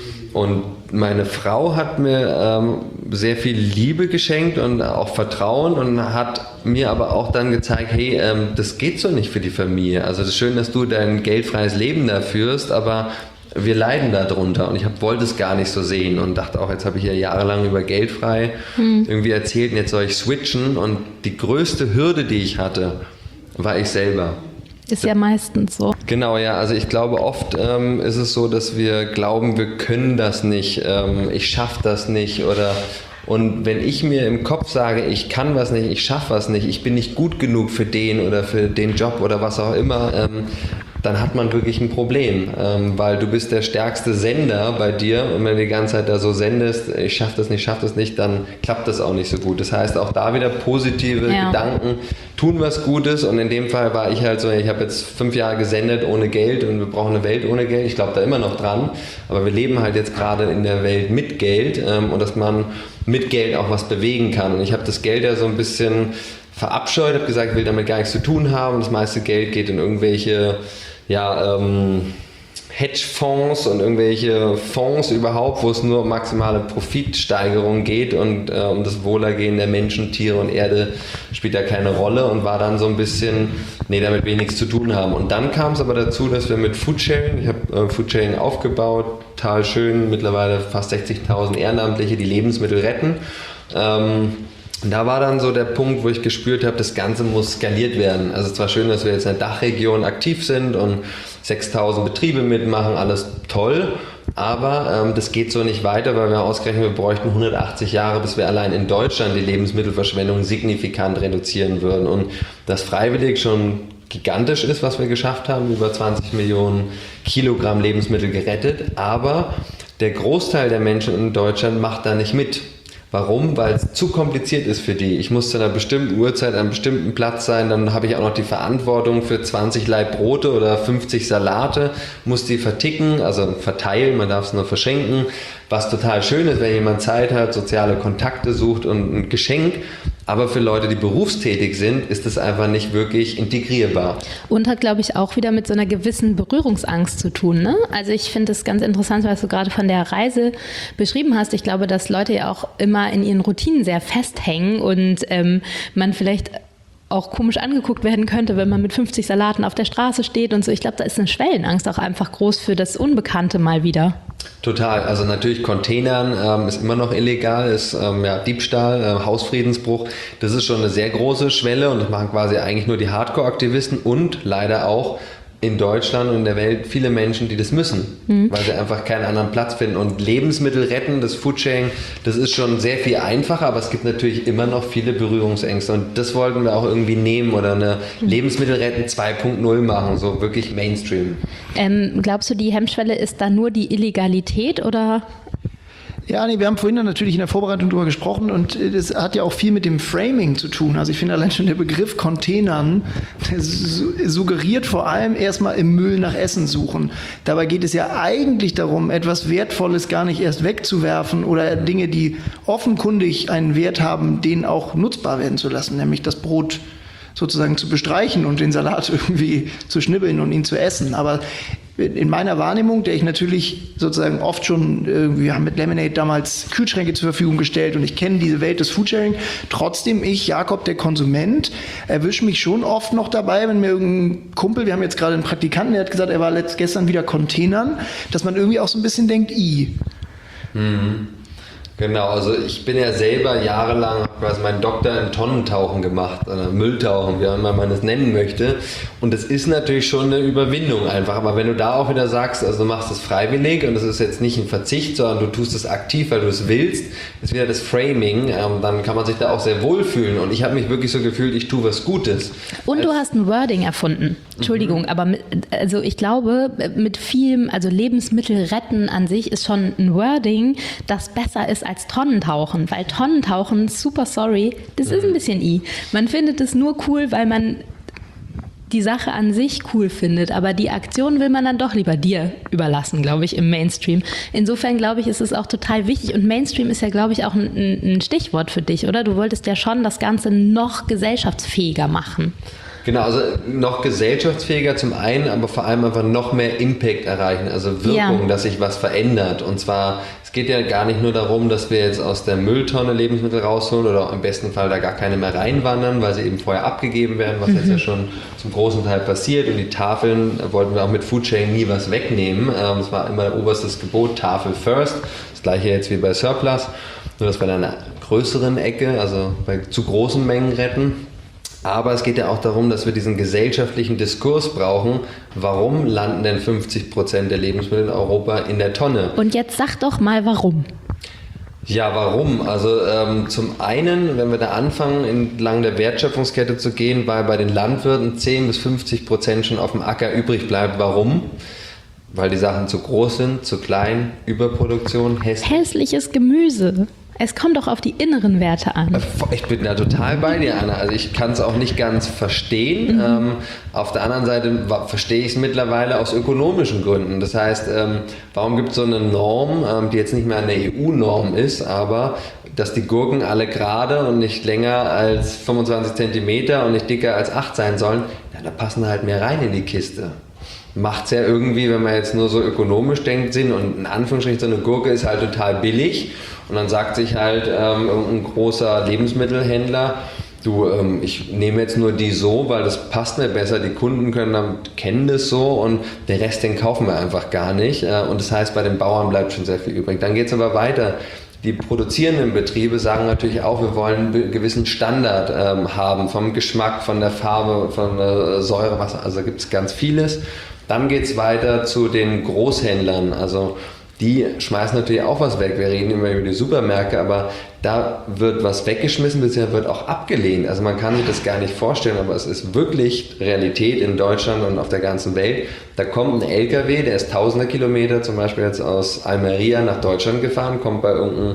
Und meine Frau hat mir ähm, sehr viel Liebe geschenkt und auch Vertrauen und hat mir aber auch dann gezeigt, hey, ähm, das geht so nicht für die Familie. Also es ist schön, dass du dein geldfreies Leben da führst, aber wir leiden darunter und ich hab, wollte es gar nicht so sehen und dachte auch, jetzt habe ich ja jahrelang über geldfrei hm. irgendwie erzählt und jetzt soll ich switchen und die größte Hürde, die ich hatte, war ich selber. Ist ja meistens so. Genau, ja. Also ich glaube, oft ähm, ist es so, dass wir glauben, wir können das nicht, ähm, ich schaffe das nicht oder und wenn ich mir im Kopf sage, ich kann was nicht, ich schaffe was nicht, ich bin nicht gut genug für den oder für den Job oder was auch immer, ähm, dann hat man wirklich ein Problem, ähm, weil du bist der stärkste Sender bei dir und wenn du die ganze Zeit da so sendest, ich schaffe das nicht, schaffe das nicht, dann klappt das auch nicht so gut. Das heißt, auch da wieder positive ja. Gedanken, tun was Gutes und in dem Fall war ich halt so, ich habe jetzt fünf Jahre gesendet ohne Geld und wir brauchen eine Welt ohne Geld, ich glaube da immer noch dran, aber wir leben halt jetzt gerade in der Welt mit Geld ähm, und dass man mit Geld auch was bewegen kann und ich habe das Geld ja so ein bisschen verabscheut, habe gesagt, ich will damit gar nichts zu tun haben, das meiste Geld geht in irgendwelche ja, ähm, Hedgefonds und irgendwelche Fonds überhaupt, wo es nur um maximale Profitsteigerung geht und äh, um das Wohlergehen der Menschen, Tiere und Erde spielt da keine Rolle und war dann so ein bisschen, nee, damit wir nichts zu tun haben. Und dann kam es aber dazu, dass wir mit Foodsharing, ich habe äh, Foodsharing aufgebaut, total schön, mittlerweile fast sechzigtausend Ehrenamtliche, die Lebensmittel retten. Ähm, Da war dann so der Punkt, wo ich gespürt habe, das Ganze muss skaliert werden. Also es war schön, dass wir jetzt in der Dachregion aktiv sind und sechstausend Betriebe mitmachen, alles toll. Aber ähm, das geht so nicht weiter, weil wir ausgerechnet, wir bräuchten hundertachtzig Jahre, bis wir allein in Deutschland die Lebensmittelverschwendung signifikant reduzieren würden. Und das freiwillig schon gigantisch ist, was wir geschafft haben, über zwanzig Millionen Kilogramm Lebensmittel gerettet. Aber der Großteil der Menschen in Deutschland macht da nicht mit. Warum? Weil es zu kompliziert ist für die. Ich muss zu einer bestimmten Uhrzeit an einem bestimmten Platz sein, dann habe ich auch noch die Verantwortung für zwanzig Laib Brote oder fünfzig Salate, muss die verticken, also verteilen, man darf es nur verschenken, was total schön ist, wenn jemand Zeit hat, soziale Kontakte sucht und ein Geschenk. Aber für Leute, die berufstätig sind, ist das einfach nicht wirklich integrierbar. Und hat, glaube ich, auch wieder mit so einer gewissen Berührungsangst zu tun, ne? Also ich finde es ganz interessant, was du gerade von der Reise beschrieben hast. Ich glaube, dass Leute ja auch immer in ihren Routinen sehr festhängen und ähm, man vielleicht auch komisch angeguckt werden könnte, wenn man mit fünfzig Salaten auf der Straße steht und so. Ich glaube, da ist eine Schwellenangst auch einfach groß für das Unbekannte mal wieder. Total, also natürlich Containern ähm, ist immer noch illegal, ist ähm, ja, Diebstahl, äh, Hausfriedensbruch, das ist schon eine sehr große Schwelle und das machen quasi eigentlich nur die Hardcore-Aktivisten und leider auch in Deutschland und in der Welt viele Menschen, die das müssen, mhm. weil sie einfach keinen anderen Platz finden. Und Lebensmittel retten, das Foodsharing, das ist schon sehr viel einfacher, aber es gibt natürlich immer noch viele Berührungsängste. Und das wollten wir auch irgendwie nehmen oder eine mhm. Lebensmittel retten zwei Punkt null machen, so wirklich Mainstream. Ähm, glaubst du, die Hemmschwelle ist da nur die Illegalität oder? Ja, nee, wir haben vorhin dann natürlich in der Vorbereitung drüber gesprochen und das hat ja auch viel mit dem Framing zu tun. Also ich finde allein schon der Begriff Containern, der suggeriert vor allem erstmal im Müll nach Essen suchen. Dabei geht es ja eigentlich darum, etwas Wertvolles gar nicht erst wegzuwerfen oder Dinge, die offenkundig einen Wert haben, denen auch nutzbar werden zu lassen, nämlich das Brot sozusagen zu bestreichen und den Salat irgendwie zu schnibbeln und ihn zu essen. Aber in meiner Wahrnehmung, der ich natürlich sozusagen oft schon, äh, wir haben mit Lemonade damals Kühlschränke zur Verfügung gestellt und ich kenne diese Welt des Foodsharing, trotzdem ich, Jakob, der Konsument, erwische mich schon oft noch dabei, wenn mir irgendein Kumpel, wir haben jetzt gerade einen Praktikanten, der hat gesagt, er war letzt, gestern wieder Containern, dass man irgendwie auch so ein bisschen denkt, i. Mhm. Genau, also ich bin ja selber jahrelang, quasi meinen Doktor in Tonnentauchen gemacht, oder Mülltauchen, wie man man es nennen möchte. Und das ist natürlich schon eine Überwindung einfach. Aber wenn du da auch wieder sagst, also du machst es freiwillig und es ist jetzt nicht ein Verzicht, sondern du tust es aktiv, weil du es willst, ist wieder das Framing, ähm, dann kann man sich da auch sehr wohlfühlen. Und ich habe mich wirklich so gefühlt, ich tue was Gutes. Und du hast ein Wording erfunden. Entschuldigung, mhm. aber mit, also ich glaube, mit vielem, also Lebensmittel retten an sich ist schon ein Wording, das besser ist als Tonnentauchen, weil Tonnentauchen, super sorry, das mhm. ist ein bisschen i. Man findet es nur cool, weil man die Sache an sich cool findet, aber die Aktion will man dann doch lieber dir überlassen, glaube ich, im Mainstream. Insofern, glaube ich, ist es auch total wichtig und Mainstream ist ja, glaube ich, auch ein, ein Stichwort für dich, oder? Du wolltest ja schon das Ganze noch gesellschaftsfähiger machen. Genau, also noch gesellschaftsfähiger zum einen, aber vor allem einfach noch mehr Impact erreichen, also Wirkung, ja. dass sich was verändert. Und zwar, es geht ja gar nicht nur darum, dass wir jetzt aus der Mülltonne Lebensmittel rausholen oder im besten Fall da gar keine mehr reinwandern, weil sie eben vorher abgegeben werden, was mhm. jetzt ja schon zum großen Teil passiert. Und die Tafeln wollten wir auch mit Foodsharing nie was wegnehmen. Es war immer oberstes Gebot, Tafel first. Das gleiche jetzt wie bei Surplus, nur dass wir in einer größeren Ecke, also bei zu großen Mengen retten. Aber es geht ja auch darum, dass wir diesen gesellschaftlichen Diskurs brauchen. Warum landen denn fünfzig Prozent der Lebensmittel in Europa in der Tonne? Und jetzt sag doch mal, warum. Ja, warum? Also ähm, zum einen, wenn wir da anfangen, entlang der Wertschöpfungskette zu gehen, weil bei den Landwirten zehn bis fünfzig Prozent schon auf dem Acker übrig bleibt. Warum? Weil die Sachen zu groß sind, zu klein, Überproduktion, hässlich. Hässliches Gemüse. Es kommt doch auf die inneren Werte an. Ich bin da total bei dir, Anna. Also ich kann es auch nicht ganz verstehen. Mhm. Ähm, auf der anderen Seite verstehe ich es mittlerweile aus ökonomischen Gründen. Das heißt, ähm, warum gibt es so eine Norm, ähm, die jetzt nicht mehr eine E U-Norm ist, aber dass die Gurken alle gerade und nicht länger als fünfundzwanzig Zentimeter und nicht dicker als acht sein sollen, ja, da passen halt mehr rein in die Kiste. Macht es ja irgendwie, wenn man jetzt nur so ökonomisch denkt, Sinn und in Anführungsstrichen so eine Gurke ist halt total billig und dann sagt sich halt ähm, ein großer Lebensmittelhändler, du, ähm, ich nehme jetzt nur die so, weil das passt mir besser, die Kunden können damit, kennen das so und der Rest, den kaufen wir einfach gar nicht äh, und das heißt, bei den Bauern bleibt schon sehr viel übrig. Dann geht es aber weiter. Die produzierenden Betriebe sagen natürlich auch, wir wollen einen gewissen Standard ähm, haben, vom Geschmack, von der Farbe, von der Säure, was, also gibt es ganz vieles. Dann geht es weiter zu den Großhändlern, also die schmeißen natürlich auch was weg. Wir reden immer über die Supermärkte, aber da wird was weggeschmissen, beziehungsweise wird auch abgelehnt. Also man kann sich das gar nicht vorstellen, aber es ist wirklich Realität in Deutschland und auf der ganzen Welt. Da kommt ein L K W, der ist tausende Kilometer, zum Beispiel jetzt aus Almeria nach Deutschland gefahren, kommt bei irgendeinem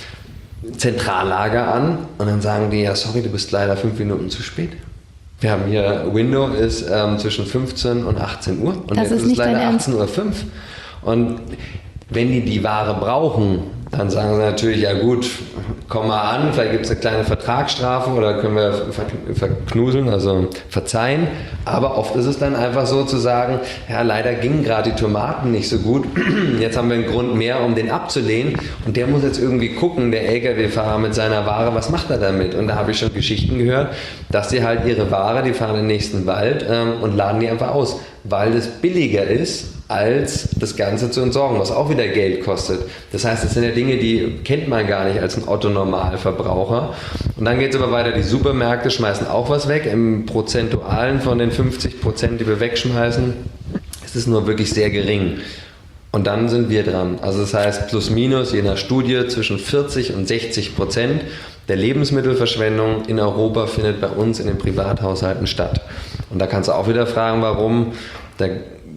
Zentrallager an und dann sagen die, ja sorry, du bist leider fünf Minuten zu spät. Wir haben hier, Window ist ähm, zwischen fünfzehn und achtzehn Uhr und das jetzt ist, ist es leider achtzehn achtzehn Uhr fünf. Und wenn die die Ware brauchen, dann sagen sie natürlich, ja gut, komm mal an, vielleicht gibt es eine kleine Vertragsstrafe oder können wir verknuseln, also verzeihen. Aber oft ist es dann einfach so zu sagen, ja leider gingen gerade die Tomaten nicht so gut, jetzt haben wir einen Grund mehr, um den abzulehnen und der muss jetzt irgendwie gucken, der L K W-Fahrer mit seiner Ware, was macht er damit? Und da habe ich schon Geschichten gehört, dass sie halt ihre Ware, die fahren in den nächsten Wald ähm, und laden die einfach aus, weil es billiger ist, als das Ganze zu entsorgen, was auch wieder Geld kostet. Das heißt, das sind ja Dinge, die kennt man gar nicht als ein Otto-Normalverbraucher. Und dann geht es aber weiter, die Supermärkte schmeißen auch was weg. Im Prozentualen von den fünfzig Prozent, die wir wegschmeißen, ist es nur wirklich sehr gering. Und dann sind wir dran. Also das heißt, plus minus, je nach Studie, zwischen vierzig und sechzig Prozent der Lebensmittelverschwendung in Europa findet bei uns in den Privathaushalten statt. Und da kannst du auch wieder fragen, warum. Da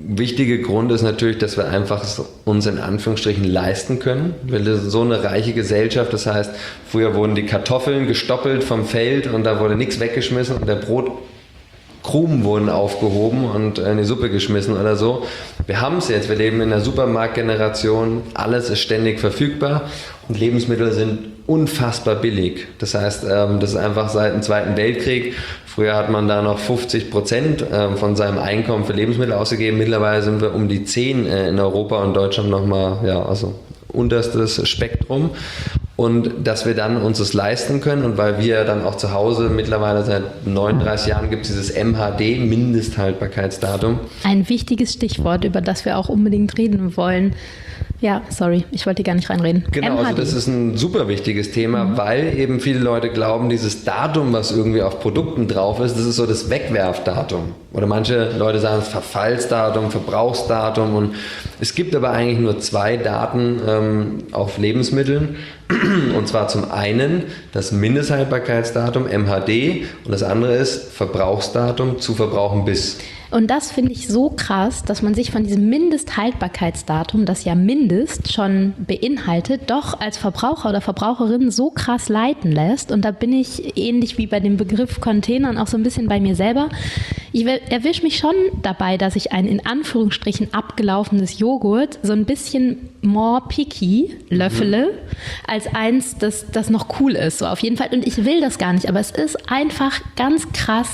wichtige Grund ist natürlich, dass wir einfach uns in Anführungsstrichen leisten können. Wir sind so eine reiche Gesellschaft, das heißt, früher wurden die Kartoffeln gestoppelt vom Feld und da wurde nichts weggeschmissen und der Brotkrumen wurden aufgehoben und in die Suppe geschmissen oder so. Wir haben es jetzt, wir leben in einer Supermarktgeneration, alles ist ständig verfügbar und Lebensmittel sind unfassbar billig. Das heißt, das ist einfach seit dem Zweiten Weltkrieg. Früher hat man da noch fünfzig Prozent von seinem Einkommen für Lebensmittel ausgegeben. Mittlerweile sind wir um die zehn in Europa und Deutschland nochmal, ja, also unterstes Spektrum. Und dass wir dann uns das leisten können und weil wir dann auch zu Hause mittlerweile seit neununddreißig Jahren gibt es dieses M H D, Mindesthaltbarkeitsdatum. Ein wichtiges Stichwort, über das wir auch unbedingt reden wollen. Ja, sorry, ich wollte gar nicht reinreden. Genau, M H D. also das ist ein super wichtiges Thema, mhm. weil eben viele Leute glauben, dieses Datum, was irgendwie auf Produkten drauf ist, das ist so das Wegwerfdatum. Oder manche Leute sagen es Verfallsdatum, Verbrauchsdatum. Und es gibt aber eigentlich nur zwei Daten ähm, auf Lebensmitteln. Und zwar zum einen das Mindesthaltbarkeitsdatum M H D und das andere ist Verbrauchsdatum zu verbrauchen bis. Und das finde ich so krass, dass man sich von diesem Mindesthaltbarkeitsdatum, das ja Mindest schon beinhaltet, doch als Verbraucher oder Verbraucherin so krass leiten lässt. Und da bin ich ähnlich wie bei dem Begriff Containern auch so ein bisschen bei mir selber. Ich erwische mich schon dabei, dass ich ein in Anführungsstrichen abgelaufenes Joghurt so ein bisschen more picky löffele, mhm. als eins, das, das noch cool ist. So auf jeden Fall. Und ich will das gar nicht, aber es ist einfach ganz krass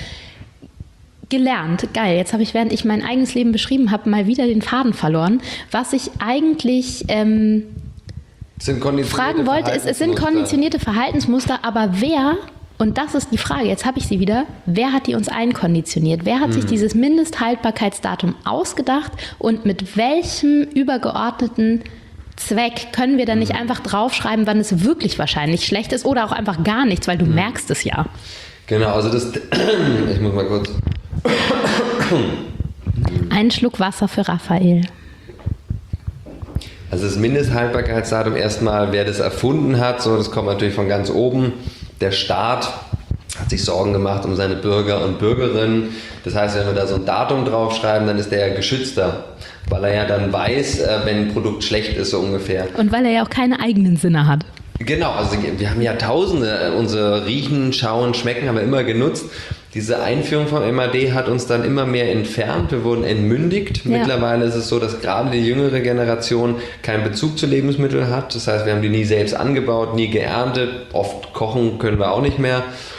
gelernt. Geil, jetzt habe ich, während ich mein eigenes Leben beschrieben habe, mal wieder den Faden verloren. Was ich eigentlich ähm, fragen wollte, ist, es sind konditionierte Verhaltensmuster, aber wer, und das ist die Frage, jetzt habe ich sie wieder, wer hat die uns einkonditioniert? Wer hat hm. sich dieses Mindesthaltbarkeitsdatum ausgedacht und mit welchem übergeordneten Zweck können wir dann nicht einfach draufschreiben, wann es wirklich wahrscheinlich schlecht ist oder auch einfach gar nichts, weil du hm. merkst es ja. Genau, also das, ich muss mal kurz... Ein Schluck Wasser für Raphael. Also das Mindesthaltbarkeitsdatum erstmal, wer das erfunden hat, so das kommt natürlich von ganz oben. Der Staat hat sich Sorgen gemacht um seine Bürger und Bürgerinnen. Das heißt, wenn wir da so ein Datum draufschreiben, dann ist der ja geschützter, weil er ja dann weiß, wenn ein Produkt schlecht ist, so ungefähr. Und weil er ja auch keine eigenen Sinne hat. Genau, also wir haben ja Tausende, unsere Riechen, Schauen, Schmecken haben wir immer genutzt. Diese Einführung vom M H D hat uns dann immer mehr entfernt, wir wurden entmündigt. Ja. Mittlerweile ist es so, dass gerade die jüngere Generation keinen Bezug zu Lebensmitteln hat. Das heißt, wir haben die nie selbst angebaut, nie geerntet, oft kochen können wir auch nicht mehr.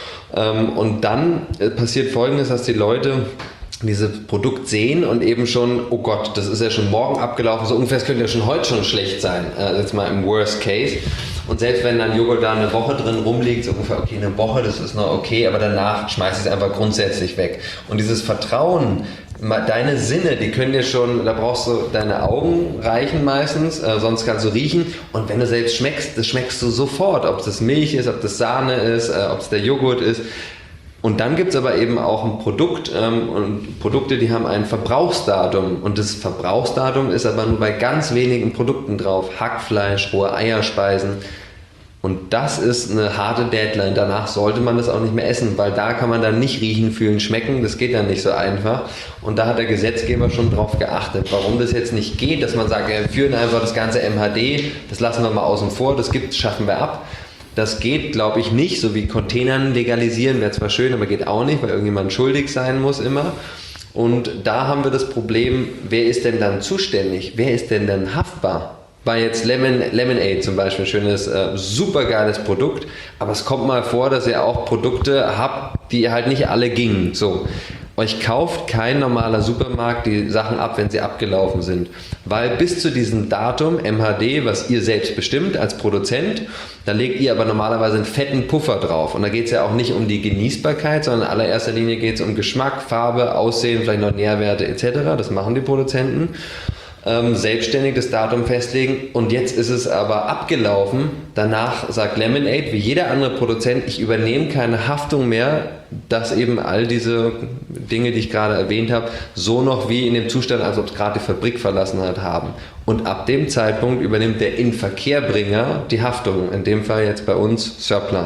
Und dann passiert Folgendes, dass die Leute dieses Produkt sehen und eben schon, oh Gott, das ist ja schon morgen abgelaufen, so ungefähr, es könnte ja schon heute schon schlecht sein, also jetzt mal im Worst Case. Und selbst wenn dann Joghurt da eine Woche drin rumliegt, so ungefähr, okay, eine Woche, das ist noch okay, aber danach schmeiß ich es einfach grundsätzlich weg. Und dieses Vertrauen, deine Sinne, die können dir schon, da brauchst du, deine Augen reichen meistens, äh, sonst kannst du riechen. Und wenn du selbst schmeckst, das schmeckst du sofort, ob das Milch ist, ob das Sahne ist, äh, ob es der Joghurt ist. Und dann gibt es aber eben auch ein Produkt ähm, und Produkte, die haben ein Verbrauchsdatum und das Verbrauchsdatum ist aber nur bei ganz wenigen Produkten drauf. Hackfleisch, rohe Eierspeisen und das ist eine harte Deadline. Danach sollte man das auch nicht mehr essen, weil da kann man dann nicht riechen, fühlen, schmecken. Das geht dann nicht so einfach und da hat der Gesetzgeber schon drauf geachtet. Warum das jetzt nicht geht, dass man sagt, wir führen einfach das ganze M H D, das lassen wir mal außen vor, das gibt's, schaffen wir ab. Das geht, glaube ich, nicht, so wie Containern legalisieren, wäre zwar schön, aber geht auch nicht, weil irgendjemand schuldig sein muss immer. Und da haben wir das Problem, wer ist denn dann zuständig? Wer ist denn dann haftbar? Weil jetzt Lemon, Lemonade zum Beispiel, ein schönes, äh, super geiles Produkt, aber es kommt mal vor, dass ihr auch Produkte habt, die halt nicht alle gingen. So. Euch kauft kein normaler Supermarkt die Sachen ab, wenn sie abgelaufen sind. Weil bis zu diesem Datum, M H D, was ihr selbst bestimmt als Produzent, da legt ihr aber normalerweise einen fetten Puffer drauf. Und da geht es ja auch nicht um die Genießbarkeit, sondern in allererster Linie geht es um Geschmack, Farbe, Aussehen, vielleicht noch Nährwerte et cetera. Das machen die Produzenten. Ähm, selbstständig das Datum festlegen und jetzt ist es aber abgelaufen. Danach sagt Lemonade, wie jeder andere Produzent, ich übernehme keine Haftung mehr, dass eben all diese Dinge, die ich gerade erwähnt habe, so noch wie in dem Zustand, als ob es gerade die Fabrik verlassen hat, haben. Und ab dem Zeitpunkt übernimmt der Inverkehrbringer die Haftung, in dem Fall jetzt bei uns Surplus.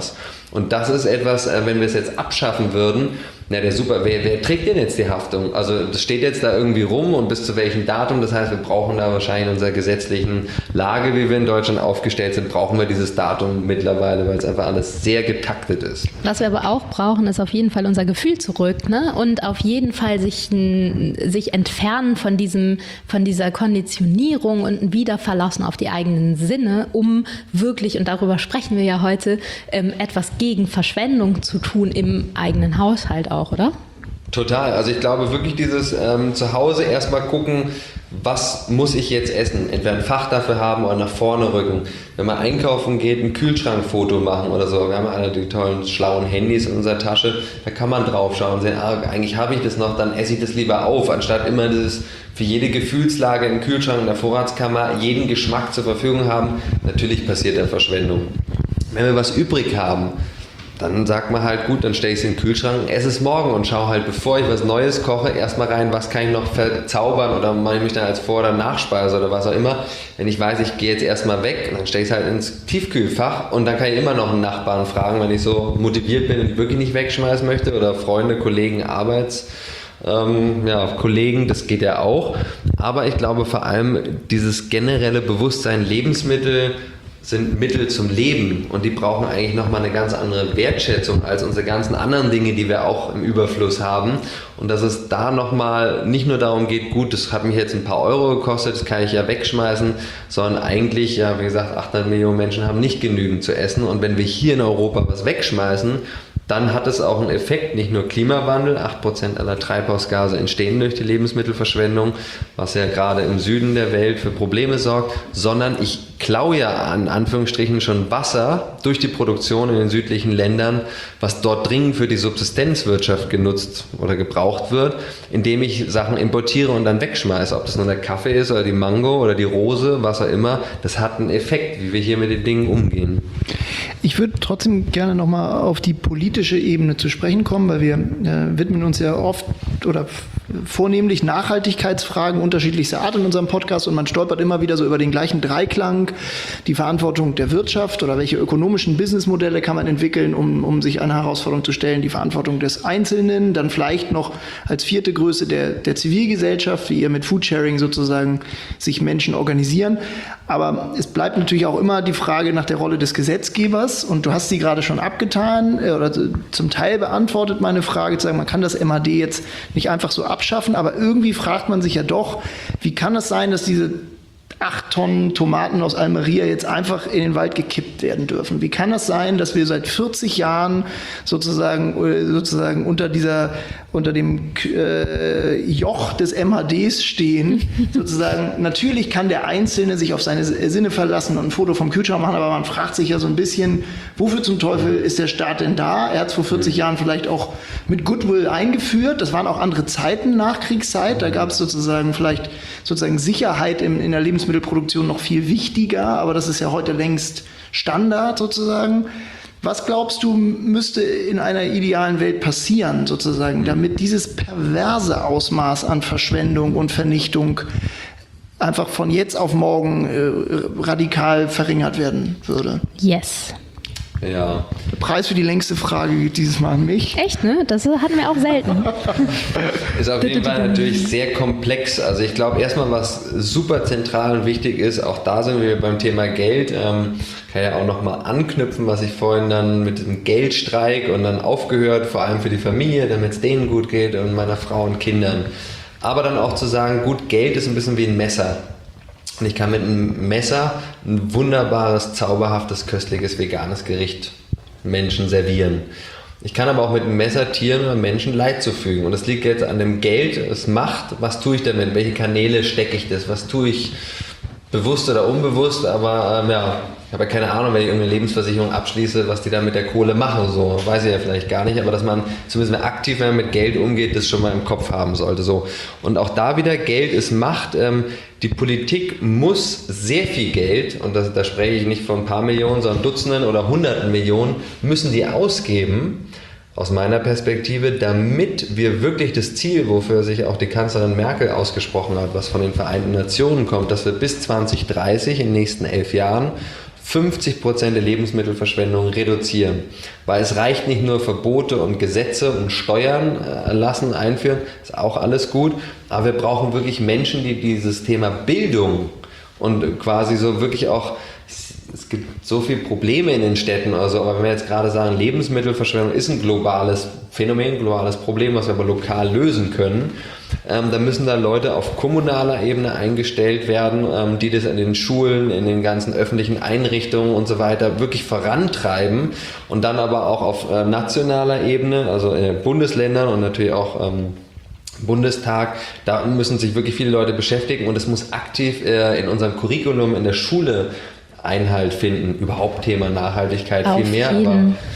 Und das ist etwas, wenn wir es jetzt abschaffen würden, na der super, wer, wer trägt denn jetzt die Haftung? Also das steht jetzt da irgendwie rum und bis zu welchem Datum, das heißt, wir brauchen da wahrscheinlich in unserer gesetzlichen Lage, wie wir in Deutschland aufgestellt sind, brauchen wir dieses Datum mittlerweile, weil es einfach alles sehr getaktet ist. Was wir aber auch brauchen, ist auf jeden Fall unser Gefühl zurück, ne? Und auf jeden Fall sich, sich entfernen von, diesem, von dieser Konditionierung und ein Wiederverlassen auf die eigenen Sinne, um wirklich, und darüber sprechen wir ja heute, ähm, etwas gegen Verschwendung zu tun im eigenen Haushalt auch. Auch, oder? Total. Also ich glaube wirklich dieses ähm, zu Hause erstmal gucken, was muss ich jetzt essen? Entweder ein Fach dafür haben oder nach vorne rücken. Wenn man einkaufen geht, ein Kühlschrankfoto machen oder so. Wir haben alle die tollen, schlauen Handys in unserer Tasche. Da kann man drauf schauen und sehen, ah, eigentlich habe ich das noch, dann esse ich das lieber auf, anstatt immer dieses für jede Gefühlslage im Kühlschrank, in der Vorratskammer, jeden Geschmack zur Verfügung haben. Natürlich passiert da Verschwendung. Wenn wir was übrig haben, dann sagt man halt, gut, dann stelle ich es in den Kühlschrank, esse es morgen und schaue halt, bevor ich was Neues koche, erstmal rein, was kann ich noch verzaubern oder mache ich mich dann als Vor- oder Nachspeise oder was auch immer. Wenn ich weiß, ich gehe jetzt erstmal weg, dann stelle ich es halt ins Tiefkühlfach und dann kann ich immer noch einen Nachbarn fragen, wenn ich so motiviert bin und ich wirklich nicht wegschmeißen möchte oder Freunde, Kollegen, Arbeits... Ähm, ja, Kollegen, das geht ja auch. Aber ich glaube vor allem dieses generelle Bewusstsein, Lebensmittel sind Mittel zum Leben und die brauchen eigentlich nochmal eine ganz andere Wertschätzung als unsere ganzen anderen Dinge, die wir auch im Überfluss haben. Und dass es da nochmal nicht nur darum geht, gut, das hat mich jetzt ein paar Euro gekostet, das kann ich ja wegschmeißen, sondern eigentlich, ja, wie gesagt, achthundert Millionen Menschen haben nicht genügend zu essen. Und wenn wir hier in Europa was wegschmeißen, dann hat es auch einen Effekt, nicht nur Klimawandel, acht Prozent aller Treibhausgase entstehen durch die Lebensmittelverschwendung, was ja gerade im Süden der Welt für Probleme sorgt, sondern ich klaue ja in Anführungsstrichen schon Wasser durch die Produktion in den südlichen Ländern, was dort dringend für die Subsistenzwirtschaft genutzt oder gebraucht wird, indem ich Sachen importiere und dann wegschmeiße. Ob das nur der Kaffee ist oder die Mango oder die Rose, was auch immer, das hat einen Effekt, wie wir hier mit den Dingen umgehen. Ich würde trotzdem gerne nochmal auf die politische Ebene zu sprechen kommen, weil wir äh, widmen uns ja oft oder vornehmlich Nachhaltigkeitsfragen unterschiedlichster Art in unserem Podcast und man stolpert immer wieder so über den gleichen Dreiklang, die Verantwortung der Wirtschaft oder welche ökonomischen Businessmodelle kann man entwickeln, um, um sich einer Herausforderung zu stellen, die Verantwortung des Einzelnen, dann vielleicht noch als vierte Größe der, der Zivilgesellschaft, wie ihr mit Foodsharing sozusagen sich Menschen organisieren. Aber es bleibt natürlich auch immer die Frage nach der Rolle des Gesetzgebers und du hast sie gerade schon abgetan oder zum Teil beantwortet meine Frage, zu sagen, man kann das M H D jetzt nicht einfach so abschaffen, aber irgendwie fragt man sich ja doch, wie kann es sein, dass diese acht Tonnen Tomaten aus Almeria jetzt einfach in den Wald gekippt werden dürfen? Wie kann das sein, dass wir seit vierzig Jahren sozusagen, sozusagen unter dieser, unter dem äh, Joch des M H Ds stehen? Sozusagen, natürlich kann der Einzelne sich auf seine Sinne verlassen und ein Foto vom Kühlschrank machen, aber man fragt sich ja so ein bisschen, wofür zum Teufel ist der Staat denn da? Er hat es vor vierzig Jahren vielleicht auch mit Goodwill eingeführt. Das waren auch andere Zeiten, Nachkriegszeit. Da gab es sozusagen vielleicht sozusagen Sicherheit in, in der Lebensmittelproduktion noch viel wichtiger, aber das ist ja heute längst Standard sozusagen. Was glaubst du, müsste in einer idealen Welt passieren sozusagen, damit dieses perverse Ausmaß an Verschwendung und Vernichtung einfach von jetzt auf morgen äh, radikal verringert werden würde? Yes. Ja. Preis für die längste Frage geht dieses Mal an mich. Echt, ne? Das hatten wir auch selten. Ist auf jeden Fall natürlich sehr komplex. Also ich glaube erstmal, was super zentral und wichtig ist, auch da sind wir beim Thema Geld. Ähm, kann ja auch nochmal anknüpfen, was ich vorhin dann mit dem Geldstreik und dann aufgehört, vor allem für die Familie, damit es denen gut geht und meiner Frau und Kindern. Aber dann auch zu sagen, gut, Geld ist ein bisschen wie ein Messer. Und ich kann mit einem Messer ein wunderbares, zauberhaftes, köstliches, veganes Gericht Menschen servieren. Ich kann aber auch mit einem Messer Tieren oder Menschen Leid zufügen. Und das liegt jetzt an dem Geld, es macht, was tue ich damit, welche Kanäle stecke ich das, was tue ich bewusst oder unbewusst, aber ähm, ja, ich habe ja keine Ahnung, wenn ich irgendeine Lebensversicherung abschließe, was die da mit der Kohle machen, so, weiß ich ja vielleicht gar nicht, aber dass man zumindest aktiv, wenn man mit Geld umgeht, das schon mal im Kopf haben sollte, so. Und auch da wieder, Geld ist Macht, ähm, die Politik muss sehr viel Geld, und das, da spreche ich nicht von ein paar Millionen, sondern Dutzenden oder Hunderten Millionen, müssen die ausgeben, aus meiner Perspektive, damit wir wirklich das Ziel, wofür sich auch die Kanzlerin Merkel ausgesprochen hat, was von den Vereinten Nationen kommt, dass wir bis zwanzig dreißig, in den nächsten elf Jahren, fünfzig Prozent der Lebensmittelverschwendung reduzieren. Weil es reicht nicht nur Verbote und Gesetze und Steuern erlassen, einführen, ist auch alles gut, aber wir brauchen wirklich Menschen, die dieses Thema Bildung und quasi so wirklich auch, es gibt so viele Probleme in den Städten, also, aber wenn wir jetzt gerade sagen, Lebensmittelverschwendung ist ein globales Phänomen, ein globales Problem, was wir aber lokal lösen können, ähm, dann müssen da Leute auf kommunaler Ebene eingestellt werden, ähm, die das in den Schulen, in den ganzen öffentlichen Einrichtungen und so weiter wirklich vorantreiben und dann aber auch auf äh, nationaler Ebene, also in den Bundesländern und natürlich auch ähm, Bundestag, da müssen sich wirklich viele Leute beschäftigen und es muss aktiv äh, in unserem Curriculum in der Schule Einhalt finden, überhaupt Thema Nachhaltigkeit Auf viel mehr, jeden. aber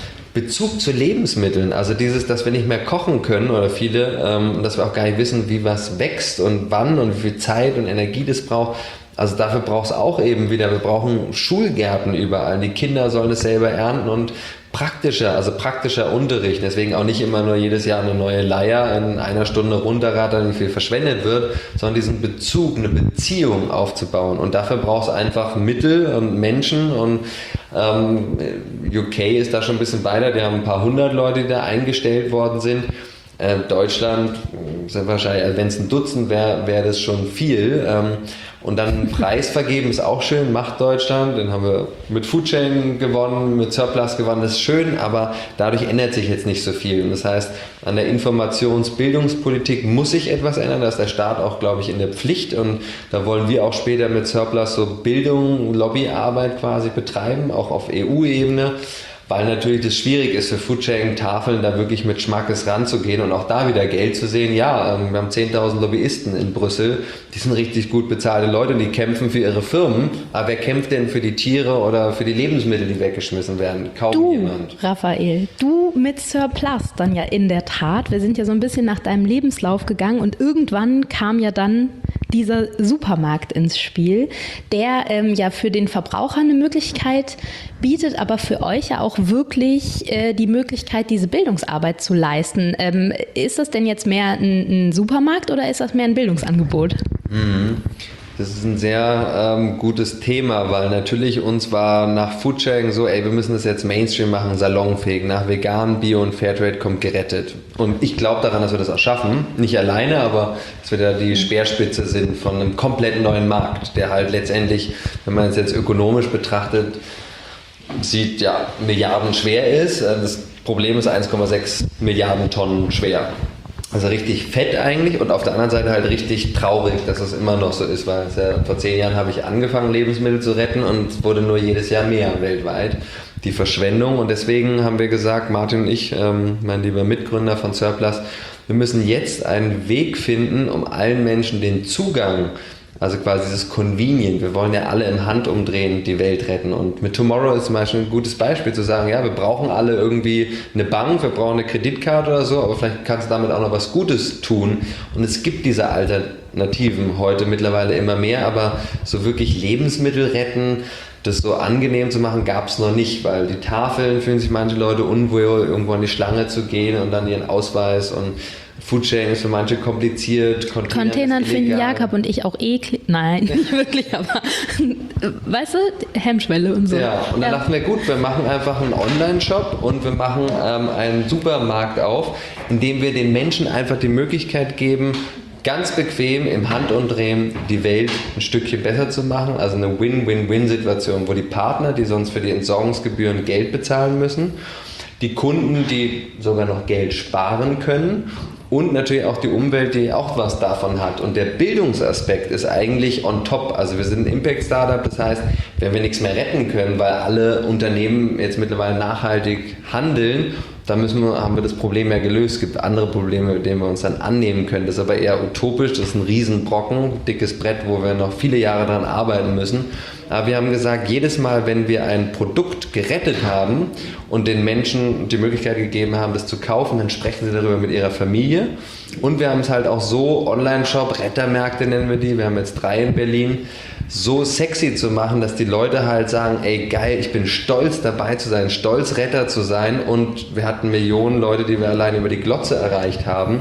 Bezug zu Lebensmitteln, also dieses, dass wir nicht mehr kochen können oder viele, ähm, dass wir auch gar nicht wissen, wie was wächst und wann und wie viel Zeit und Energie das braucht. Also dafür braucht es auch eben wieder, wir brauchen Schulgärten überall, die Kinder sollen es selber ernten und praktischer, also praktischer Unterricht, deswegen auch nicht immer nur jedes Jahr eine neue Leier in einer Stunde runterrattern, wie viel verschwendet wird, sondern diesen Bezug, eine Beziehung aufzubauen und dafür braucht es einfach Mittel und Menschen und ähm, U K ist da schon ein bisschen weiter, die haben ein paar hundert Leute, die da eingestellt worden sind. Äh, Deutschland sind wahrscheinlich, also wenn es ein Dutzend wäre, wäre das schon viel. Ähm, und dann einen Preis vergeben ist auch schön, macht Deutschland. Den haben wir mit Foodchain gewonnen, mit Surplus gewonnen, das ist schön, aber dadurch ändert sich jetzt nicht so viel. Und das heißt, an der Informationsbildungspolitik muss sich etwas ändern, da ist der Staat auch, glaube ich, in der Pflicht und da wollen wir auch später mit Surplus so Bildung, Lobbyarbeit quasi betreiben, auch auf E U-Ebene. Weil natürlich das schwierig ist für Foodsharing-Tafeln da wirklich mit Schmackes ranzugehen und auch da wieder Geld zu sehen. Ja, wir haben zehntausend Lobbyisten in Brüssel, die sind richtig gut bezahlte Leute, die kämpfen für ihre Firmen. Aber wer kämpft denn für die Tiere oder für die Lebensmittel, die weggeschmissen werden? Kaum du, jemand. Raphael, du mit Surplus dann ja in der Tat. Wir sind ja so ein bisschen nach deinem Lebenslauf gegangen und irgendwann kam ja dann dieser Supermarkt ins Spiel, der ähm, ja für den Verbraucher eine Möglichkeit bietet, aber für euch ja auch wirklich äh, die Möglichkeit, diese Bildungsarbeit zu leisten. Ähm, ist das denn jetzt mehr ein, ein Supermarkt oder ist das mehr ein Bildungsangebot? Mhm. Das ist ein sehr ähm, gutes Thema, weil natürlich uns war nach Foodsharing so, ey, wir müssen das jetzt Mainstream machen, salonfähig, nach vegan, Bio und Fairtrade kommt gerettet. Und ich glaube daran, dass wir das auch schaffen. Nicht alleine, aber dass wir da die Speerspitze sind von einem komplett neuen Markt, der halt letztendlich, wenn man es jetzt ökonomisch betrachtet, sieht, ja, Milliarden schwer ist. Das Problem ist eins Komma sechs Milliarden Tonnen schwer. Also richtig fett eigentlich und auf der anderen Seite halt richtig traurig, dass es immer noch so ist, weil ja, vor zehn Jahren habe ich angefangen, Lebensmittel zu retten und es wurde nur jedes Jahr mehr weltweit, die Verschwendung. Und deswegen haben wir gesagt, Martin und ich, ähm, mein lieber Mitgründer von Surplus, wir müssen jetzt einen Weg finden, um allen Menschen den Zugang, also quasi dieses Convenient, wir wollen ja alle im Handumdrehen die Welt retten und mit Tomorrow ist zum Beispiel ein gutes Beispiel zu sagen, ja, wir brauchen alle irgendwie eine Bank, wir brauchen eine Kreditkarte oder so, aber vielleicht kannst du damit auch noch was Gutes tun und es gibt diese Alternativen heute mittlerweile immer mehr, aber so wirklich Lebensmittel retten, das so angenehm zu machen, gab es noch nicht, weil die Tafeln fühlen sich manche Leute unwohl, irgendwo in die Schlange zu gehen und dann ihren Ausweis und Foodsharing ist für manche kompliziert. Container Containern finden Jakob und ich auch eklig. Nein, nicht wirklich, aber weißt du, Hemmschwelle und so. Ja, und dann ja. dachten wir, gut, wir machen einfach einen Online-Shop und wir machen ähm, einen Supermarkt auf, in dem wir den Menschen einfach die Möglichkeit geben, ganz bequem im Handumdrehen die Welt ein Stückchen besser zu machen. Also eine Win-Win-Win-Situation, wo die Partner, die sonst für die Entsorgungsgebühren Geld bezahlen müssen, die Kunden, die sogar noch Geld sparen können und natürlich auch die Umwelt, die auch was davon hat. Und der Bildungsaspekt ist eigentlich on top. Also wir sind ein Impact-Startup, das heißt, wenn wir nichts mehr retten können, weil alle Unternehmen jetzt mittlerweile nachhaltig handeln, dann müssen wir, haben wir das Problem ja gelöst. Es gibt andere Probleme, mit denen wir uns dann annehmen können. Das ist aber eher utopisch, das ist ein Riesenbrocken, dickes Brett, wo wir noch viele Jahre daran arbeiten müssen. Aber wir haben gesagt, jedes Mal, wenn wir ein Produkt gerettet haben und den Menschen die Möglichkeit gegeben haben, das zu kaufen, dann sprechen sie darüber mit ihrer Familie. Und wir haben es halt auch so, Online-Shop, Rettermärkte nennen wir die, wir haben jetzt drei in Berlin, so sexy zu machen, dass die Leute halt sagen, ey geil, ich bin stolz dabei zu sein, stolz Retter zu sein und wir hatten Millionen Leute, die wir allein über die Glotze erreicht haben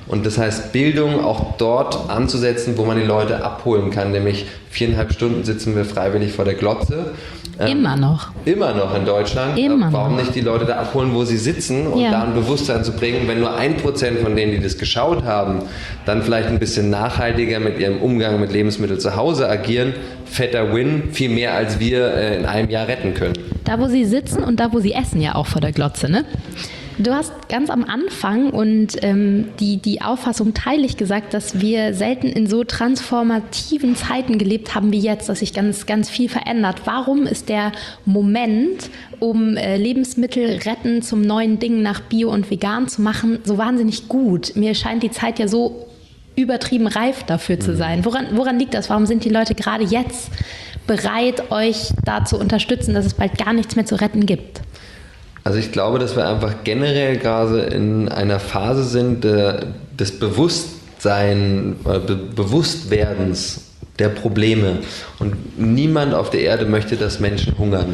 Und das heißt, Bildung auch dort anzusetzen, wo man die Leute abholen kann, nämlich viereinhalb Stunden sitzen wir freiwillig vor der Glotze. Immer noch. Immer noch in Deutschland. Immer Warum noch. nicht die Leute da abholen, wo sie sitzen und Ja. da ein Bewusstsein zu bringen, wenn nur ein Prozent von denen, die das geschaut haben, dann vielleicht ein bisschen nachhaltiger mit ihrem Umgang mit Lebensmitteln zu Hause agieren, fetter Win, viel mehr als wir äh, in einem Jahr retten können. Da, wo sie sitzen und da, wo sie essen, ja auch vor der Glotze, ne? Du hast ganz am Anfang und ähm, die, die Auffassung teile ich gesagt, dass wir selten in so transformativen Zeiten gelebt haben wie jetzt, dass sich ganz, ganz viel verändert. Warum ist der Moment, um äh, Lebensmittel retten zum neuen Ding nach Bio und Vegan zu machen, so wahnsinnig gut? Mir scheint die Zeit ja so übertrieben reif dafür zu sein. Woran, woran liegt das? Warum sind die Leute gerade jetzt bereit, euch da zu unterstützen, dass es bald gar nichts mehr zu retten gibt? Also ich glaube, dass wir einfach generell gerade in einer Phase sind äh, des Bewusstsein, äh, Be- Bewusstwerdens der Probleme. Und niemand auf der Erde möchte, dass Menschen hungern.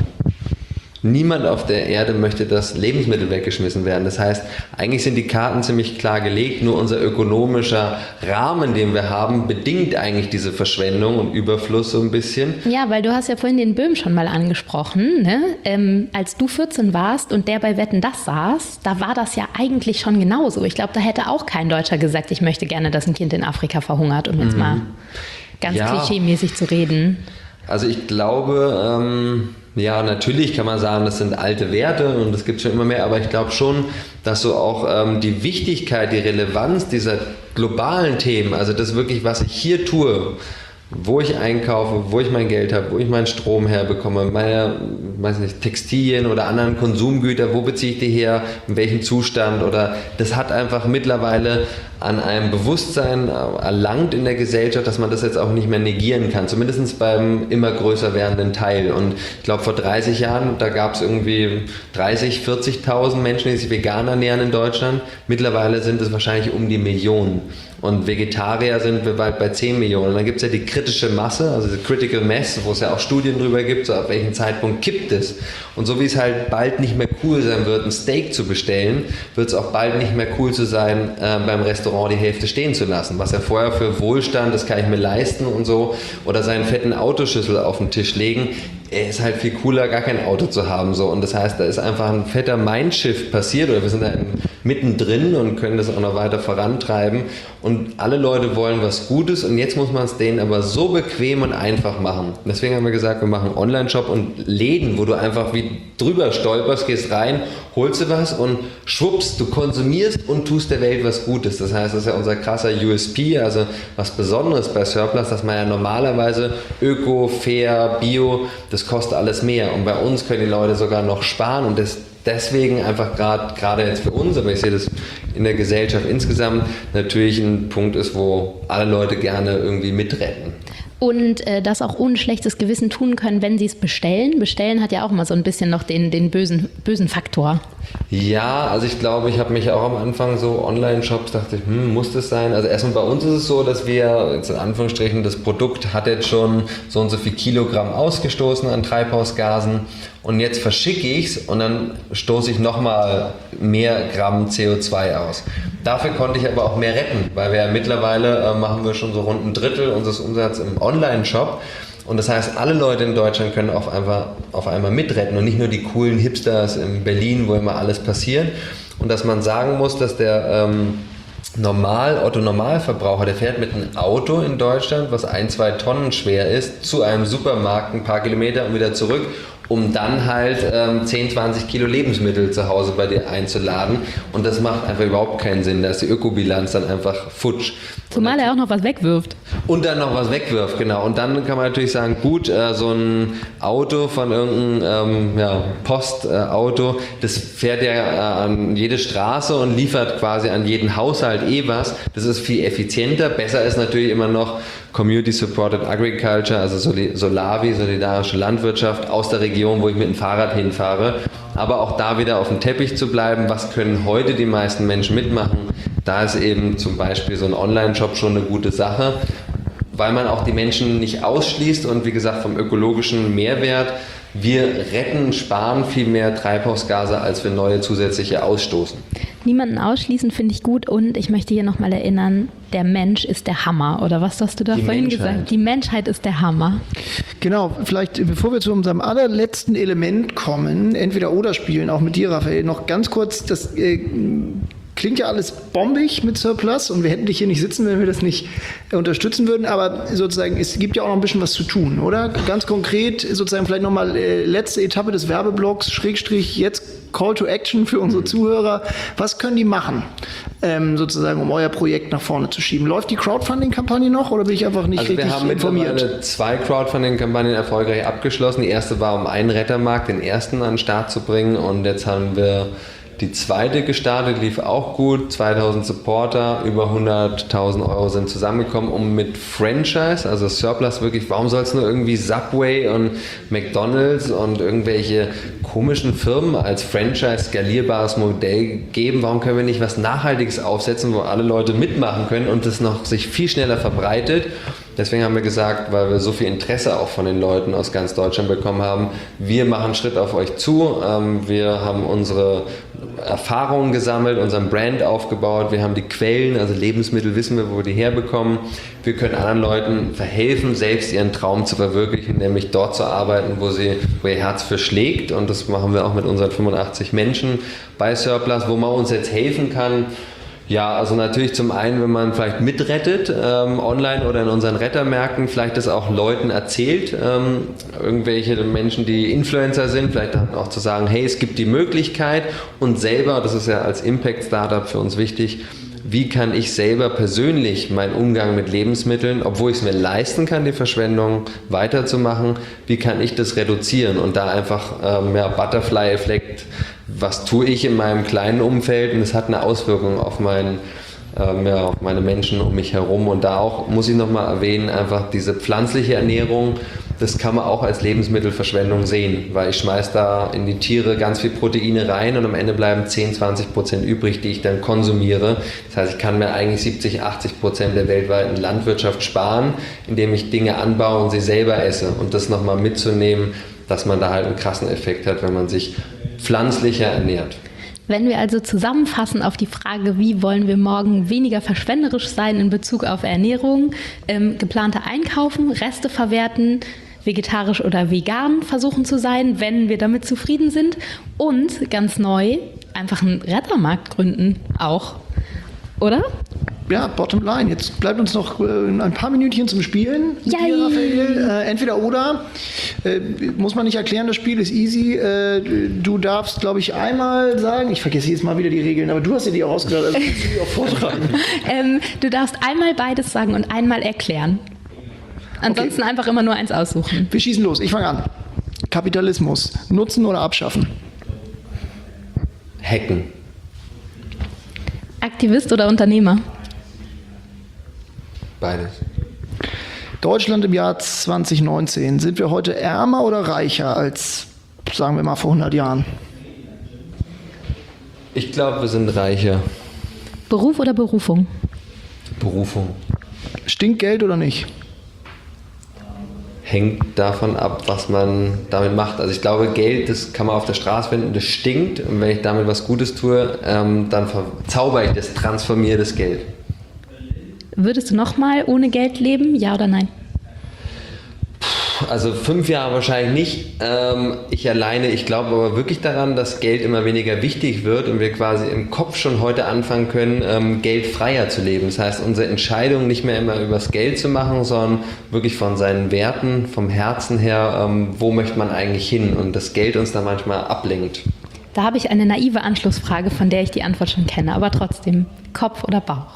Niemand auf der Erde möchte, dass Lebensmittel weggeschmissen werden. Das heißt, eigentlich sind die Karten ziemlich klar gelegt, nur unser ökonomischer Rahmen, den wir haben, bedingt eigentlich diese Verschwendung und Überfluss so ein bisschen. Ja, weil du hast ja vorhin den Böhm schon mal angesprochen, ne? Ähm, als du vierzehn warst und der bei Wetten, das saß, da war das ja eigentlich schon genauso. Ich glaube, da hätte auch kein Deutscher gesagt, ich möchte gerne, dass ein Kind in Afrika verhungert, um jetzt mhm. mal ganz ja. klischeemäßig zu reden. Also ich glaube, ähm, ja, natürlich kann man sagen, das sind alte Werte und das gibt es schon immer mehr, aber ich glaube schon, dass so auch ähm, die Wichtigkeit, die Relevanz dieser globalen Themen, also das wirklich, was ich hier tue, wo ich einkaufe, wo ich mein Geld habe, wo ich meinen Strom herbekomme, meine, weiß nicht, Textilien oder anderen Konsumgüter, wo beziehe ich die her, in welchem Zustand, oder das hat einfach mittlerweile an einem Bewusstsein erlangt in der Gesellschaft, dass man das jetzt auch nicht mehr negieren kann, zumindest beim immer größer werdenden Teil. Und ich glaube, vor dreißig Jahren, da gab es irgendwie dreißig, vierzigtausend Menschen, die sich vegan ernähren in Deutschland. Mittlerweile sind es wahrscheinlich um die Million. Und Vegetarier sind wir bald bei zehn Millionen. Und dann gibt es ja die kritische Masse, also die Critical Mass, wo es ja auch Studien drüber gibt, so ab welchem Zeitpunkt kippt es. Und so wie es halt bald nicht mehr cool sein wird, ein Steak zu bestellen, wird es auch bald nicht mehr cool zu sein, äh, beim Restaurant die Hälfte stehen zu lassen. Was ja vorher für Wohlstand, das kann ich mir leisten und so, oder seinen fetten Autoschüssel auf den Tisch legen, er ist halt viel cooler, gar kein Auto zu haben. So. Und das heißt, da ist einfach ein fetter Mindshift passiert, oder wir sind da mittendrin und können das auch noch weiter vorantreiben. Und alle Leute wollen was Gutes und jetzt muss man es denen aber so bequem und einfach machen. Deswegen haben wir gesagt, wir machen einen Online-Shop und Läden, wo du einfach wie drüber stolperst, gehst rein, holst du was und schwupps, du konsumierst und tust der Welt was Gutes. Das heißt, das ist ja unser krasser U S P, also was Besonderes bei Surplus, dass man ja normalerweise Öko, Fair, Bio, das kostet alles mehr. Und bei uns können die Leute sogar noch sparen und das deswegen einfach gerade gerade jetzt für uns, aber ich sehe das in der Gesellschaft insgesamt, natürlich ein Punkt ist, wo alle Leute gerne irgendwie mitretten. Und äh, das auch ohne schlechtes Gewissen tun können, wenn sie es bestellen. Bestellen hat ja auch mal so ein bisschen noch den, den bösen, bösen Faktor. Ja, also ich glaube, ich habe mich auch am Anfang so Online-Shops, dachte ich, hm, muss das sein? Also erstmal bei uns ist es so, dass wir, jetzt in Anführungsstrichen, das Produkt hat jetzt schon so und so viel Kilogramm ausgestoßen an Treibhausgasen und jetzt verschicke ich es und dann stoße ich nochmal mehr Gramm C O zwei aus. Dafür konnte ich aber auch mehr retten, weil wir ja mittlerweile äh, machen wir schon so rund ein Drittel unseres Umsatzes im Online-Shop. Und das heißt, alle Leute in Deutschland können auf, einfach, auf einmal mitretten und nicht nur die coolen Hipsters in Berlin, wo immer alles passiert. Und dass man sagen muss, dass der ähm, Normal, Otto-Normalverbraucher, der fährt mit einem Auto in Deutschland, was ein, zwei Tonnen schwer ist, zu einem Supermarkt ein paar Kilometer und wieder zurück, um dann halt ähm, zehn, zwanzig Kilo Lebensmittel zu Hause bei dir einzuladen. Und das macht einfach überhaupt keinen Sinn. Da ist die Ökobilanz dann einfach futsch. Zumal er auch noch was wegwirft. Und dann noch was wegwirft, genau. Und dann kann man natürlich sagen, gut, äh, so ein Auto von irgendeinem ähm, ja, Postauto, äh, das fährt ja äh, an jede Straße und liefert quasi an jeden Haushalt eh was. Das ist viel effizienter. Besser ist natürlich immer noch Community Supported Agriculture, also Solavi, solidarische Landwirtschaft aus der Region, wo ich mit dem Fahrrad hinfahre. Aber auch da wieder auf dem Teppich zu bleiben, was können heute die meisten Menschen mitmachen? Da ist eben zum Beispiel so ein Online-Shop schon eine gute Sache, weil man auch die Menschen nicht ausschließt und wie gesagt vom ökologischen Mehrwert, wir retten, sparen viel mehr Treibhausgase, als wir neue zusätzliche ausstoßen. Niemanden ausschließen finde ich gut und ich möchte hier nochmal erinnern, der Mensch ist der Hammer. Oder was hast du da Die vorhin Menschheit. gesagt? Die Menschheit ist der Hammer. Genau, vielleicht bevor wir zu unserem allerletzten Element kommen, entweder oder spielen, auch mit dir, Raphael, noch ganz kurz, das äh, klingt ja alles bombig mit Surplus und wir hätten dich hier nicht sitzen, wenn wir das nicht äh, unterstützen würden, aber sozusagen, es gibt ja auch noch ein bisschen was zu tun, oder? Ganz konkret, sozusagen vielleicht nochmal äh, letzte Etappe des Werbeblocks, Schrägstrich, jetzt Call to Action für unsere Zuhörer. Was können die machen, ähm, sozusagen, um euer Projekt nach vorne zu schieben? Läuft die Crowdfunding-Kampagne noch oder bin ich einfach nicht also richtig wir haben informiert? mittlerweile zwei Crowdfunding-Kampagnen erfolgreich abgeschlossen. Die erste war, um einen Rettermarkt, den ersten an den Start zu bringen, und jetzt haben wir die zweite gestartet, lief auch gut, zweitausend Supporter, über hunderttausend Euro sind zusammengekommen, um mit Franchise, also Surplus wirklich, warum soll es nur irgendwie Subway und McDonald's und irgendwelche komischen Firmen als Franchise skalierbares Modell geben? Warum können wir nicht was Nachhaltiges aufsetzen, wo alle Leute mitmachen können und das noch sich viel schneller verbreitet? Deswegen haben wir gesagt, weil wir so viel Interesse auch von den Leuten aus ganz Deutschland bekommen haben, wir machen einen Schritt auf euch zu, wir haben unsere Erfahrungen gesammelt, unseren Brand aufgebaut, wir haben die Quellen, also Lebensmittel wissen wir, wo wir die herbekommen. Wir können anderen Leuten verhelfen, selbst ihren Traum zu verwirklichen, nämlich dort zu arbeiten, wo, sie, wo ihr Herz für schlägt, und das machen wir auch mit unseren fünfundachtzig Menschen bei Surplus, wo man uns jetzt helfen kann. Ja, also natürlich zum einen, wenn man vielleicht mitrettet, ähm, online oder in unseren Rettermärkten, vielleicht das auch Leuten erzählt, ähm, irgendwelche Menschen, die Influencer sind, vielleicht dann auch zu sagen, hey, es gibt die Möglichkeit, und selber, das ist ja als Impact-Startup für uns wichtig, wie kann ich selber persönlich meinen Umgang mit Lebensmitteln, obwohl ich es mir leisten kann, die Verschwendung weiterzumachen, wie kann ich das reduzieren und da einfach ähm, ja, Butterfly-Effekt, was tue ich in meinem kleinen Umfeld, und es hat eine Auswirkung auf, mein, ähm, ja, auf meine Menschen um mich herum. Und da auch, muss ich nochmal erwähnen, einfach diese pflanzliche Ernährung, das kann man auch als Lebensmittelverschwendung sehen, weil ich schmeiße da in die Tiere ganz viel Proteine rein und am Ende bleiben zehn, zwanzig Prozent übrig, die ich dann konsumiere. Das heißt, ich kann mir eigentlich siebzig, achtzig Prozent der weltweiten Landwirtschaft sparen, indem ich Dinge anbaue und sie selber esse. Und das nochmal mitzunehmen, dass man da halt einen krassen Effekt hat, wenn man sich pflanzlicher ernährt. Wenn wir also zusammenfassen auf die Frage, wie wollen wir morgen weniger verschwenderisch sein in Bezug auf Ernährung, ähm, geplante Einkaufen, Reste verwerten, vegetarisch oder vegan versuchen zu sein, wenn wir damit zufrieden sind, und ganz neu einfach einen Rettermarkt gründen auch, oder? Ja, bottom line. Jetzt bleibt uns noch äh, ein paar Minütchen zum Spielen. Mit Yay. dir, Raphael. Äh, entweder oder. Äh, muss man nicht erklären, das Spiel ist easy. Äh, du darfst, glaube ich, einmal sagen, ich vergesse jetzt mal wieder die Regeln, aber du hast dir die auch ausgedacht, also kannst du die auch vortragen. ähm, du darfst einmal beides sagen und einmal erklären. Ansonsten okay. Einfach immer nur eins aussuchen. Wir schießen los. Ich fange an. Kapitalismus. Nutzen oder abschaffen? Hacken. Aktivist oder Unternehmer? Beides. Deutschland im Jahr zwanzig neunzehn. Sind wir heute ärmer oder reicher als, sagen wir mal, vor hundert Jahren? Ich glaube, wir sind reicher. Beruf oder Berufung? Berufung. Stinkt Geld oder nicht? Hängt davon ab, was man damit macht. Also ich glaube, Geld, das kann man auf der Straße finden, das stinkt. Und wenn ich damit was Gutes tue, ähm, dann verzauber ich das, transformiere das Geld. Würdest du nochmal ohne Geld leben, ja oder nein? Also fünf Jahre wahrscheinlich nicht. Ähm, ich alleine, ich glaube aber wirklich daran, dass Geld immer weniger wichtig wird und wir quasi im Kopf schon heute anfangen können, ähm, geldfreier zu leben. Das heißt, unsere Entscheidung nicht mehr immer übers Geld zu machen, sondern wirklich von seinen Werten, vom Herzen her, ähm, wo möchte man eigentlich hin, und das Geld uns da manchmal ablenkt. Da habe ich eine naive Anschlussfrage, von der ich die Antwort schon kenne, aber trotzdem, Kopf oder Bauch?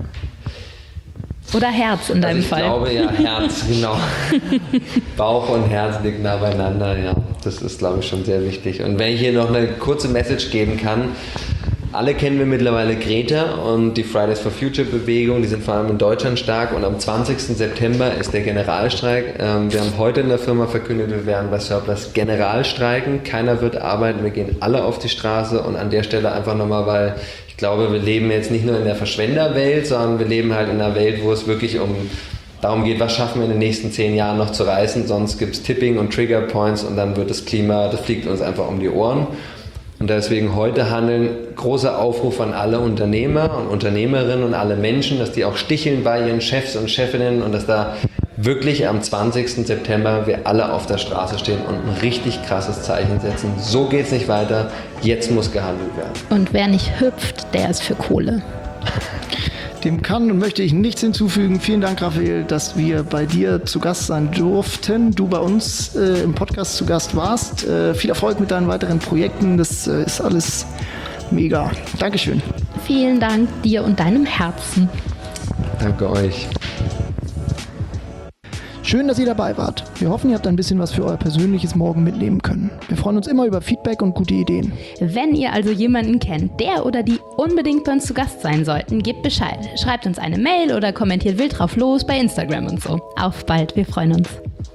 Oder Herz in deinem also ich Fall? Ich glaube, ja, Herz, genau. Bauch und Herz liegen nah beieinander, ja. Das ist, glaube ich, schon sehr wichtig. Und wenn ich hier noch eine kurze Message geben kann, alle kennen wir mittlerweile Greta und die Fridays for Future Bewegung, die sind vor allem in Deutschland stark, und am zwanzigsten September ist der Generalstreik. Wir haben heute in der Firma verkündet, wir werden bei Surplus Generalstreiken, keiner wird arbeiten, wir gehen alle auf die Straße, und an der Stelle einfach nochmal, weil ich glaube, wir leben jetzt nicht nur in der Verschwenderwelt, sondern wir leben halt in einer Welt, wo es wirklich um darum geht, was schaffen wir in den nächsten zehn Jahren noch zu reißen, sonst gibt es Tipping und Trigger Points und dann wird das Klima, das fliegt uns einfach um die Ohren. Und und deswegen heute handeln. Großer Aufruf an alle Unternehmer und Unternehmerinnen und alle Menschen, dass die auch sticheln bei ihren Chefs und Chefinnen und dass da wirklich am zwanzigsten September wir alle auf der Straße stehen und ein richtig krasses Zeichen setzen. So geht's nicht weiter, jetzt muss gehandelt werden. Und wer nicht hüpft, der ist für Kohle. Dem kann und möchte ich nichts hinzufügen. Vielen Dank, Raphael, dass wir bei dir zu Gast sein durften. Du bei uns äh, im Podcast zu Gast warst. Äh, viel Erfolg mit deinen weiteren Projekten. Das äh, ist alles mega. Dankeschön. Vielen Dank dir und deinem Herzen. Danke euch. Schön, dass ihr dabei wart. Wir hoffen, ihr habt ein bisschen was für euer persönliches Morgen mitnehmen können. Wir freuen uns immer über Feedback und gute Ideen. Wenn ihr also jemanden kennt, der oder die unbedingt bei uns zu Gast sein sollten, gebt Bescheid. Schreibt uns eine Mail oder kommentiert wild drauf los bei Instagram und so. Auf bald, wir freuen uns.